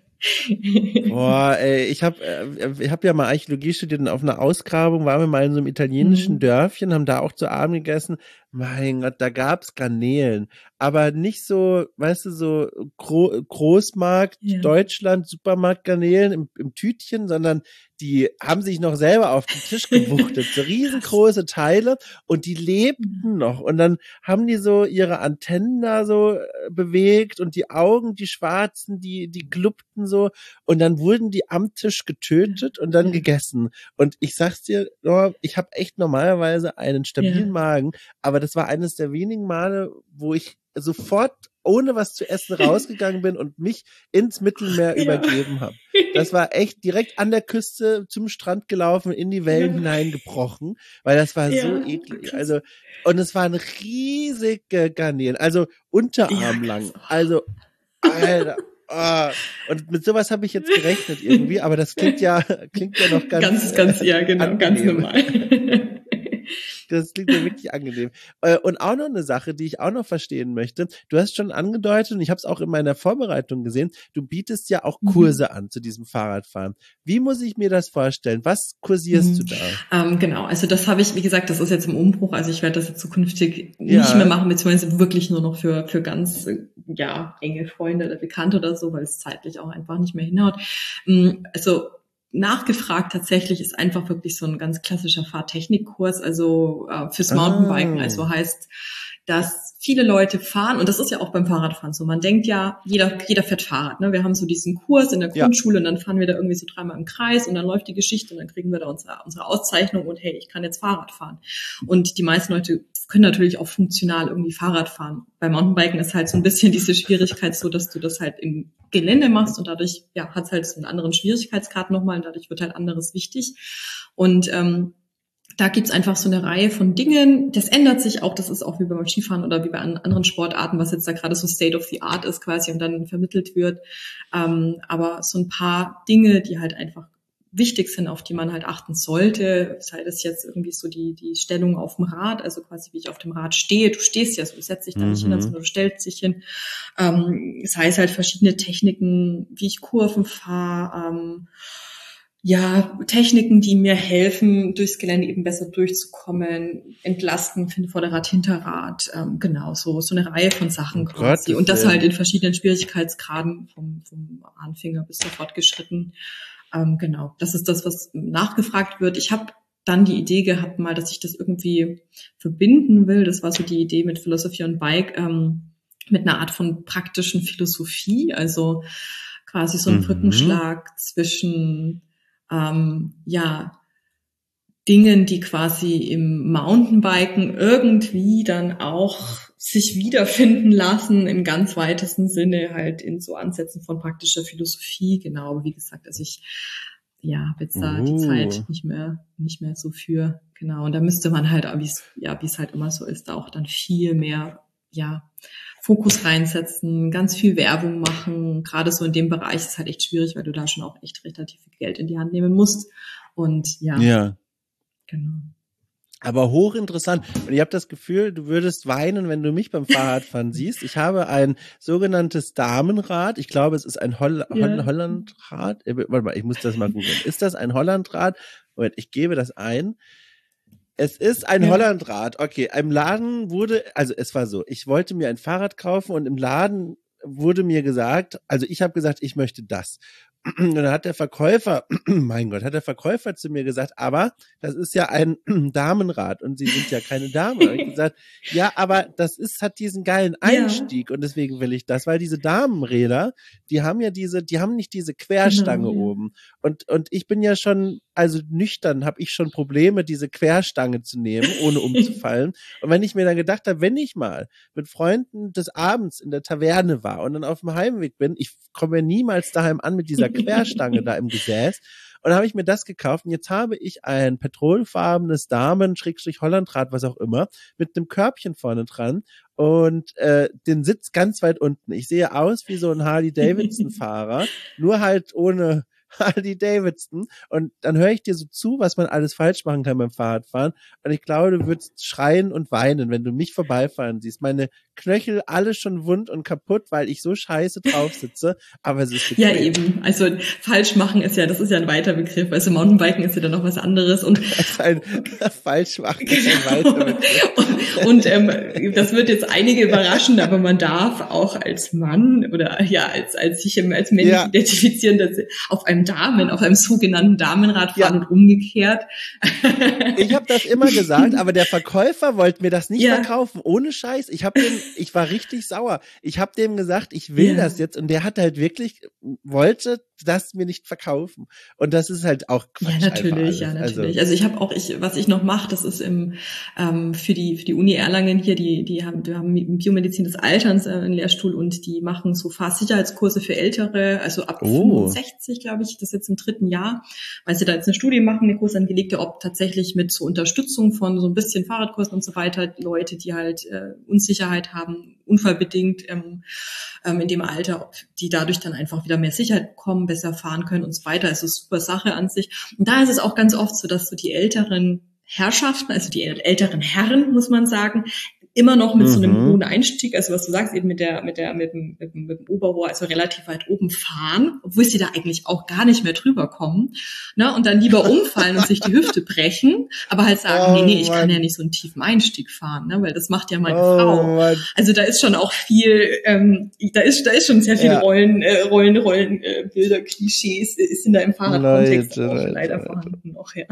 Boah, ey, ich habe äh, ich hab ja mal Archäologie studiert und auf einer Ausgrabung waren wir mal in so einem italienischen mhm. Dörfchen, haben da auch zu Abend gegessen. Mein Gott, da gab's Garnelen, aber nicht so, weißt du, so Gro- Großmarkt, ja. Deutschland, Supermarkt Garnelen im, im Tütchen, sondern die haben sich noch selber auf den Tisch gewuchtet, so riesengroße Teile und die lebten noch und dann haben die so ihre Antennen da so bewegt und die Augen, die schwarzen, die, die gluppten so und dann wurden die am Tisch getötet und dann ja. gegessen und ich sag's dir, ich habe echt normalerweise einen stabilen ja. Magen, aber das war eines der wenigen Male, wo ich sofort ohne was zu essen rausgegangen bin und mich ins Mittelmeer ja. übergeben habe. Das war echt direkt an der Küste zum Strand gelaufen, in die Wellen ja. hineingebrochen, weil das war ja. so eklig. Also, und es waren riesige Garnelen, also unterarmlang. Ja, also, Alter. Oh, und mit sowas habe ich jetzt gerechnet irgendwie, aber das klingt ja, klingt ja noch ganz, ganz, ganz, ja, genau, angenehm. Ganz normal. Das klingt ja wirklich angenehm. Und auch noch eine Sache, die ich auch noch verstehen möchte. Du hast schon angedeutet, und ich habe es auch in meiner Vorbereitung gesehen, du bietest ja auch Kurse mhm. an zu diesem Fahrradfahren. Wie muss ich mir das vorstellen? Was kursierst mhm. du da? Ähm, genau, also das habe ich, wie gesagt, das ist jetzt im Umbruch. Also ich werde das jetzt zukünftig ja. nicht mehr machen, beziehungsweise wirklich nur noch für für ganz ja enge Freunde oder Bekannte oder so, weil es zeitlich auch einfach nicht mehr hinhaut. Also nachgefragt tatsächlich ist einfach wirklich so ein ganz klassischer Fahrtechnikkurs, also äh, fürs Mountainbiken. Oh. Also heißt, dass viele Leute fahren, und das ist ja auch beim Fahrradfahren so, man denkt ja, jeder jeder fährt Fahrrad, ne? Wir haben so diesen Kurs in der Grundschule ja. und dann fahren wir da irgendwie so dreimal im Kreis und dann läuft die Geschichte und dann kriegen wir da unsere, unsere Auszeichnung und hey, ich kann jetzt Fahrrad fahren. Und die meisten Leute können natürlich auch funktional irgendwie Fahrrad fahren. Beim Mountainbiken ist halt so ein bisschen diese Schwierigkeit so, dass du das halt im Gelände machst und dadurch ja hat es halt so einen anderen Schwierigkeitsgrad nochmal und dadurch wird halt anderes wichtig. Und ähm, da gibt's einfach so eine Reihe von Dingen. Das ändert sich auch, das ist auch wie beim Skifahren oder wie bei anderen Sportarten, was jetzt da gerade so State of the Art ist quasi und dann vermittelt wird. Ähm, aber so ein paar Dinge, die halt einfach wichtig sind, auf die man halt achten sollte, sei das jetzt irgendwie so die die Stellung auf dem Rad, also quasi wie ich auf dem Rad stehe. Du stehst ja so, du setzt dich da nicht mhm. hin, sondern du stellst dich hin. Ähm, sei es halt verschiedene Techniken, wie ich Kurven fahre, ähm, ja, Techniken, die mir helfen, durchs Gelände eben besser durchzukommen, entlasten, finde Vorderrad, Hinterrad, ähm, genau, so, so eine Reihe von Sachen Oh quasi. Gott, Und das ja. halt in verschiedenen Schwierigkeitsgraden, vom, vom Anfänger bis zur Fortgeschritten. Ähm, genau, das ist das, was nachgefragt wird. Ich habe dann die Idee gehabt mal, dass ich das irgendwie verbinden will. Das war so die Idee mit Philosophy on Bike, ähm, mit einer Art von praktischen Philosophie, also quasi so ein Mhm. Brückenschlag zwischen ähm, ja Dingen, die quasi im Mountainbiken irgendwie dann auch sich wiederfinden lassen, im ganz weitesten Sinne halt in so Ansätzen von praktischer Philosophie, genau, aber wie gesagt, also ich ja, habe jetzt da die Uh. Zeit nicht mehr nicht mehr so für, genau, und da müsste man halt, wie es ja, wie es halt immer so ist, da auch dann viel mehr, ja, Fokus reinsetzen, ganz viel Werbung machen. Gerade so in dem Bereich ist es halt echt schwierig, weil du da schon auch echt relativ viel Geld in die Hand nehmen musst. Und ja, Ja. genau. Aber hochinteressant. Und ich habe das Gefühl, du würdest weinen, wenn du mich beim Fahrradfahren siehst. Ich habe ein sogenanntes Damenrad. Ich glaube, es ist ein Holl Ja. Hollandrad. Äh, Warte mal, ich muss das mal googeln. Ist das ein Hollandrad? Moment, ich gebe das ein. Es ist ein Ja. Hollandrad. Okay, im Laden wurde, also es war so, ich wollte mir ein Fahrrad kaufen und im Laden wurde mir gesagt, also ich habe gesagt, ich möchte das. Und dann hat der Verkäufer, mein Gott, hat der Verkäufer zu mir gesagt, aber das ist ja ein Damenrad und Sie sind ja keine Dame. Und ich habe gesagt, ja, aber das ist, hat diesen geilen Einstieg und deswegen will ich das, weil diese Damenräder, die haben ja diese, die haben nicht diese Querstange Genau, ja. oben. Und, und ich bin ja schon, also nüchtern habe ich schon Probleme, diese Querstange zu nehmen, ohne umzufallen. Und wenn ich mir dann gedacht habe, wenn ich mal mit Freunden des Abends in der Taverne war und dann auf dem Heimweg bin, ich komme ja niemals daheim an mit dieser Querstange da im Gesäß. Und dann habe ich mir das gekauft und jetzt habe ich ein petrolfarbenes Damen-Hollandrad, was auch immer, mit einem Körbchen vorne dran und äh, den Sitz ganz weit unten. Ich sehe aus wie so ein Harley-Davidson-Fahrer, nur halt ohne Harley Davidson. Und dann höre ich dir so zu, was man alles falsch machen kann beim Fahrradfahren. Und ich glaube, du würdest schreien und weinen, wenn du mich vorbeifahren siehst. Meine Knöchel alle schon wund und kaputt, weil ich so scheiße drauf sitze. Aber es ist Ja, eben. Also falsch machen ist ja, das ist ja ein weiter Begriff. Also Mountainbiken ist ja dann noch was anderes. Und Das ist ein falsch machen ist ein weiter Begriff. und, und ähm, das wird jetzt einige überraschen, aber man darf auch als Mann oder ja als als sich als männlich Ja. identifizieren, dass auf einem Damen, auf einem sogenannten Damenrad fahren Ja. und umgekehrt. Ich habe das immer gesagt, aber der Verkäufer wollte mir das nicht Ja. verkaufen. Ohne Scheiß. Ich habe dem, ich war richtig sauer. Ich habe dem gesagt, ich will Ja. das jetzt, und der hat halt wirklich wollte das mir nicht verkaufen. Und das ist halt auch Quatsch. Ja, natürlich, einfach ja, alles. natürlich. Also, ich habe auch, ich, was ich noch mache, das ist im ähm, für die für die Uni Erlangen hier, die die haben, wir haben Biomedizin des Alterns äh, einen Lehrstuhl und die machen so Fahrsicherheitskurse für Ältere, also ab Oh. fünfundsechzig, glaube ich, das ist jetzt im dritten Jahr, weil sie da jetzt eine Studie machen, eine kursangelegte, ob tatsächlich mit so Unterstützung von so ein bisschen Fahrradkursen und so weiter Leute, die halt äh, Unsicherheit haben, unfallbedingt ähm, ähm, in dem Alter, ob die dadurch dann einfach wieder mehr Sicherheit bekommen, besser fahren können und so weiter. Also super Sache an sich. Und da ist es auch ganz oft so, dass so die älteren Herrschaften, also die älteren Herren, muss man sagen, immer noch mit Mhm. so einem hohen Einstieg, also was du sagst, eben mit der, mit der, mit dem, mit dem, mit dem Oberrohr, also relativ weit oben fahren, obwohl sie da eigentlich auch gar nicht mehr drüber kommen, ne, und dann lieber umfallen und sich die Hüfte brechen, aber halt sagen, Oh, nee, nee, ich kann Mann. ja nicht so einen tiefen Einstieg fahren, ne, weil das macht ja meine Oh, Frau. Mann. Also da ist schon auch viel, ähm, da ist, da ist schon sehr viel Ja. Rollen, äh, Rollen, Rollen, äh, Bilder, Klischees, äh, sind da im Fahrradkontext Leute, auch Leute, leider Leute. vorhanden noch, ja.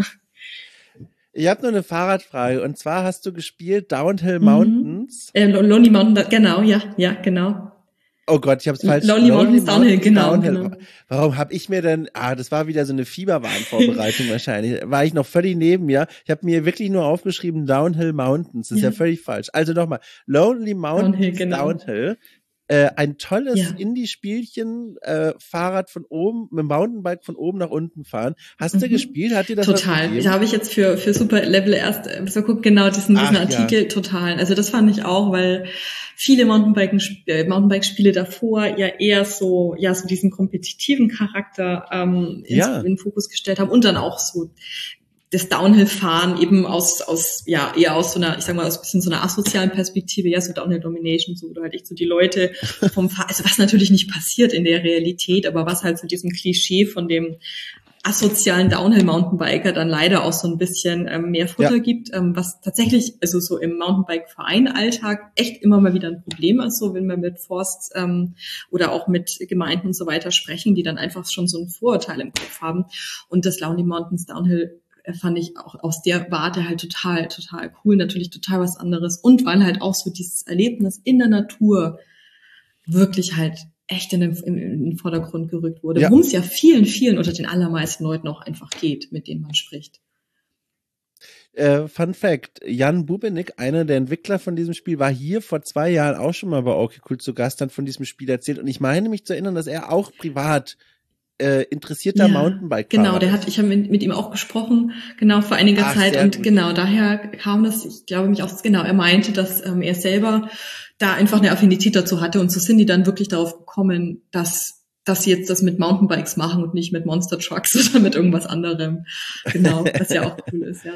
Ich habe nur eine Fahrradfrage, und zwar hast du gespielt Downhill Mhm. Mountains. Äh, Lo- Lonely Mountain, genau, ja, ja, genau. Oh Gott, ich habe es falsch. Lonely Mountains Downhill, genau, genau. Warum habe ich mir denn, ah, das war wieder so eine Fieberwarnvorbereitung wahrscheinlich. War ich noch völlig neben mir. Ich habe mir wirklich nur aufgeschrieben Downhill Mountains. Das ist ja, Ja. völlig falsch. Also nochmal, Lonely Mountains Downhill, genau. Downhill. Äh, ein tolles Ja. Indie-Spielchen, äh, Fahrrad von oben, mit dem Mountainbike von oben nach unten fahren. Hast du Mhm. gespielt? Hat dir das was Total. gegeben? Da habe ich jetzt für für Super Level erst äh, so guckt, genau diesen Ach, diesen ja. Artikel total. Also das fand ich auch, weil viele Mountainbiken äh, Mountainbike-Spiele davor ja eher so ja so diesen kompetitiven Charakter ähm, ins, Ja. in den Fokus gestellt haben und dann auch so das Downhill-Fahren eben aus, aus, ja, eher aus so einer, ich sag mal, aus ein bisschen so einer asozialen Perspektive, ja, so Downhill-Domination, so, wo du halt echt so die Leute vom Fahren, also was natürlich nicht passiert in der Realität, aber was halt so diesem Klischee von dem asozialen Downhill-Mountainbiker dann leider auch so ein bisschen ähm, mehr Futter Ja. gibt, ähm, was tatsächlich, also so im Mountainbike-Verein-Alltag echt immer mal wieder ein Problem ist, so wenn wir mit Forst ähm, oder auch mit Gemeinden und so weiter sprechen, die dann einfach schon so ein Vorurteil im Kopf haben. Und das Lonely Mountains Downhill fand ich auch aus der Warte halt total, total cool, natürlich total was anderes. Und weil halt auch so dieses Erlebnis in der Natur wirklich halt echt in den, in, in den Vordergrund gerückt wurde, Ja. worum es ja vielen, vielen unter den allermeisten Leuten auch einfach geht, mit denen man spricht. Äh, Fun Fact, Jan Bubenik, einer der Entwickler von diesem Spiel, war hier vor zwei Jahren auch schon mal bei Okay Cool zu Gast, hat von diesem Spiel erzählt und ich meine mich zu erinnern, dass er auch privat äh, interessierter Ja, Mountainbike-Fahrer genau, der hat, ich habe mit, mit ihm auch gesprochen, genau, vor einiger Ach, Zeit sehr und gut. genau, daher kam das, ich glaube mich auch, genau, er meinte, dass ähm, er selber da einfach eine Affinität dazu hatte und so sind die dann wirklich darauf gekommen, dass dass sie jetzt das mit Mountainbikes machen und nicht mit Monster Trucks oder mit irgendwas anderem. Genau, was ja auch cool ist, ja.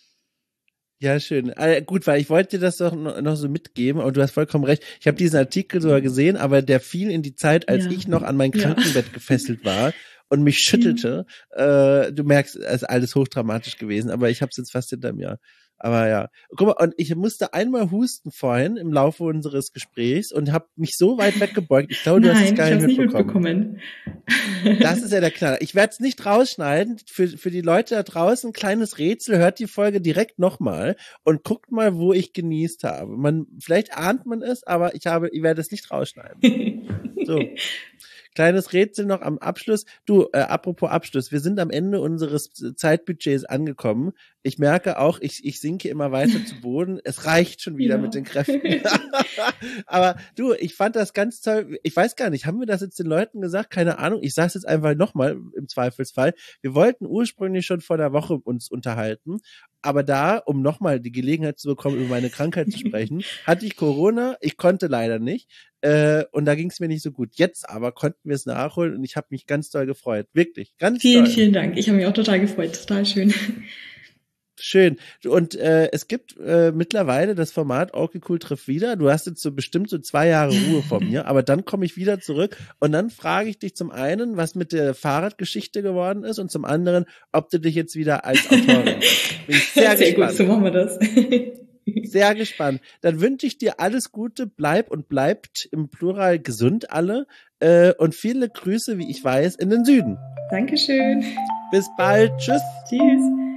Ja, schön. Äh, gut, weil ich wollte dir das doch noch, noch so mitgeben, und du hast vollkommen recht. Ich habe diesen Artikel sogar gesehen, aber der fiel in die Zeit, als Ja. ich noch an mein Ja. Krankenbett gefesselt war und mich schüttelte. Äh, du merkst, es ist alles hochdramatisch gewesen, aber ich habe es jetzt fast hinter mir. Aber ja. Guck mal, und ich musste einmal husten vorhin im Laufe unseres Gesprächs und habe mich so weit weggebeugt. Ich glaube, du hast es Nein, gar ich nicht habe nicht mitbekommen. mitbekommen. Das ist ja der Knaller. Ich werde es nicht rausschneiden. Für, für die Leute da draußen, kleines Rätsel, hört die Folge direkt nochmal und guckt mal, wo ich genießt habe. Man, vielleicht ahnt man es, aber ich habe, ich werde es nicht rausschneiden. So. Kleines Rätsel noch am Abschluss. Du, äh, apropos Abschluss, wir sind am Ende unseres Zeitbudgets angekommen. Ich merke auch, ich, ich sinke immer weiter zu Boden. Es reicht schon wieder Ja. mit den Kräften. Aber du, ich fand das ganz toll. Ich weiß gar nicht, haben wir das jetzt den Leuten gesagt? Keine Ahnung. Ich sage es jetzt einfach nochmal im Zweifelsfall. Wir wollten ursprünglich schon vor der Woche uns unterhalten. Aber da, um nochmal die Gelegenheit zu bekommen, über meine Krankheit zu sprechen, hatte ich Corona. Ich konnte leider nicht. Äh, und da ging es mir nicht so gut. Jetzt aber konnten wir es nachholen und ich habe mich ganz doll gefreut. Wirklich, ganz Vielen, toll. vielen Dank. Ich habe mich auch total gefreut. Total schön. Schön. Und äh, es gibt äh, mittlerweile das Format Okay Cool trifft wieder. Du hast jetzt so bestimmt so zwei Jahre Ruhe vor mir, aber dann komme ich wieder zurück und dann frage ich dich zum einen, was mit der Fahrradgeschichte geworden ist und zum anderen, ob du dich jetzt wieder als Autorin siehst. Bin ich sehr, Sehr gespannt. gut, so machen wir das. Sehr gespannt. Dann wünsche ich dir alles Gute, bleib und bleibt im Plural gesund alle äh, und viele Grüße, wie ich weiß, in den Süden. Dankeschön. Bis bald. Tschüss. Tschüss.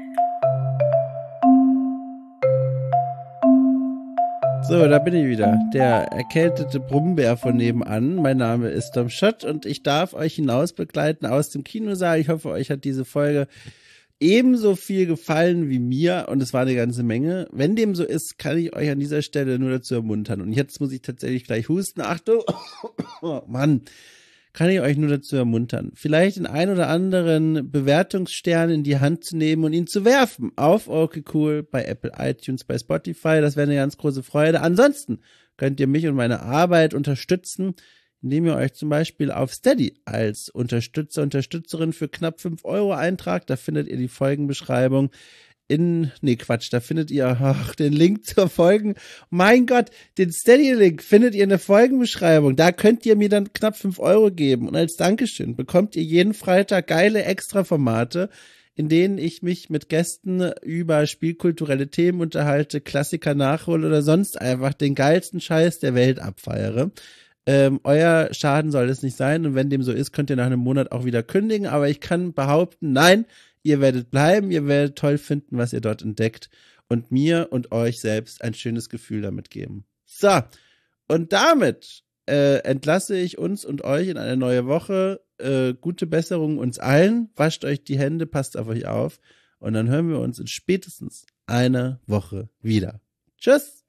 So, da bin ich wieder. Der erkältete Brummbär von nebenan. Mein Name ist Tom Schott und ich darf euch hinaus begleiten aus dem Kinosaal. Ich hoffe, euch hat diese Folge ebenso viel gefallen wie mir und es war eine ganze Menge. Wenn dem so ist, kann ich euch an dieser Stelle nur dazu ermuntern. Und jetzt muss ich tatsächlich gleich husten. Achtung! Oh Mann! Kann ich euch nur dazu ermuntern, vielleicht den ein oder anderen Bewertungsstern in die Hand zu nehmen und ihn zu werfen auf Okay Cool, bei Apple iTunes, bei Spotify. Das wäre eine ganz große Freude. Ansonsten könnt ihr mich und meine Arbeit unterstützen, indem ihr euch zum Beispiel auf Steady als Unterstützer, Unterstützerin für knapp fünf Euro eintragt. Da findet ihr die Folgenbeschreibung in, nee, Quatsch, da findet ihr ach, den Link zur Folgen. Mein Gott, den Steady-Link findet ihr in der Folgenbeschreibung. Da könnt ihr mir dann knapp fünf Euro geben. Und als Dankeschön bekommt ihr jeden Freitag geile Extraformate, in denen ich mich mit Gästen über spielkulturelle Themen unterhalte, Klassiker nachhole oder sonst einfach den geilsten Scheiß der Welt abfeiere. Ähm, euer Schaden soll es nicht sein und wenn dem so ist, könnt ihr nach einem Monat auch wieder kündigen, aber ich kann behaupten, nein, ihr werdet bleiben, ihr werdet toll finden, was ihr dort entdeckt und mir und euch selbst ein schönes Gefühl damit geben. So, und damit äh, entlasse ich uns und euch in eine neue Woche. Äh, gute Besserung uns allen, wascht euch die Hände, passt auf euch auf und dann hören wir uns in spätestens einer Woche wieder. Tschüss!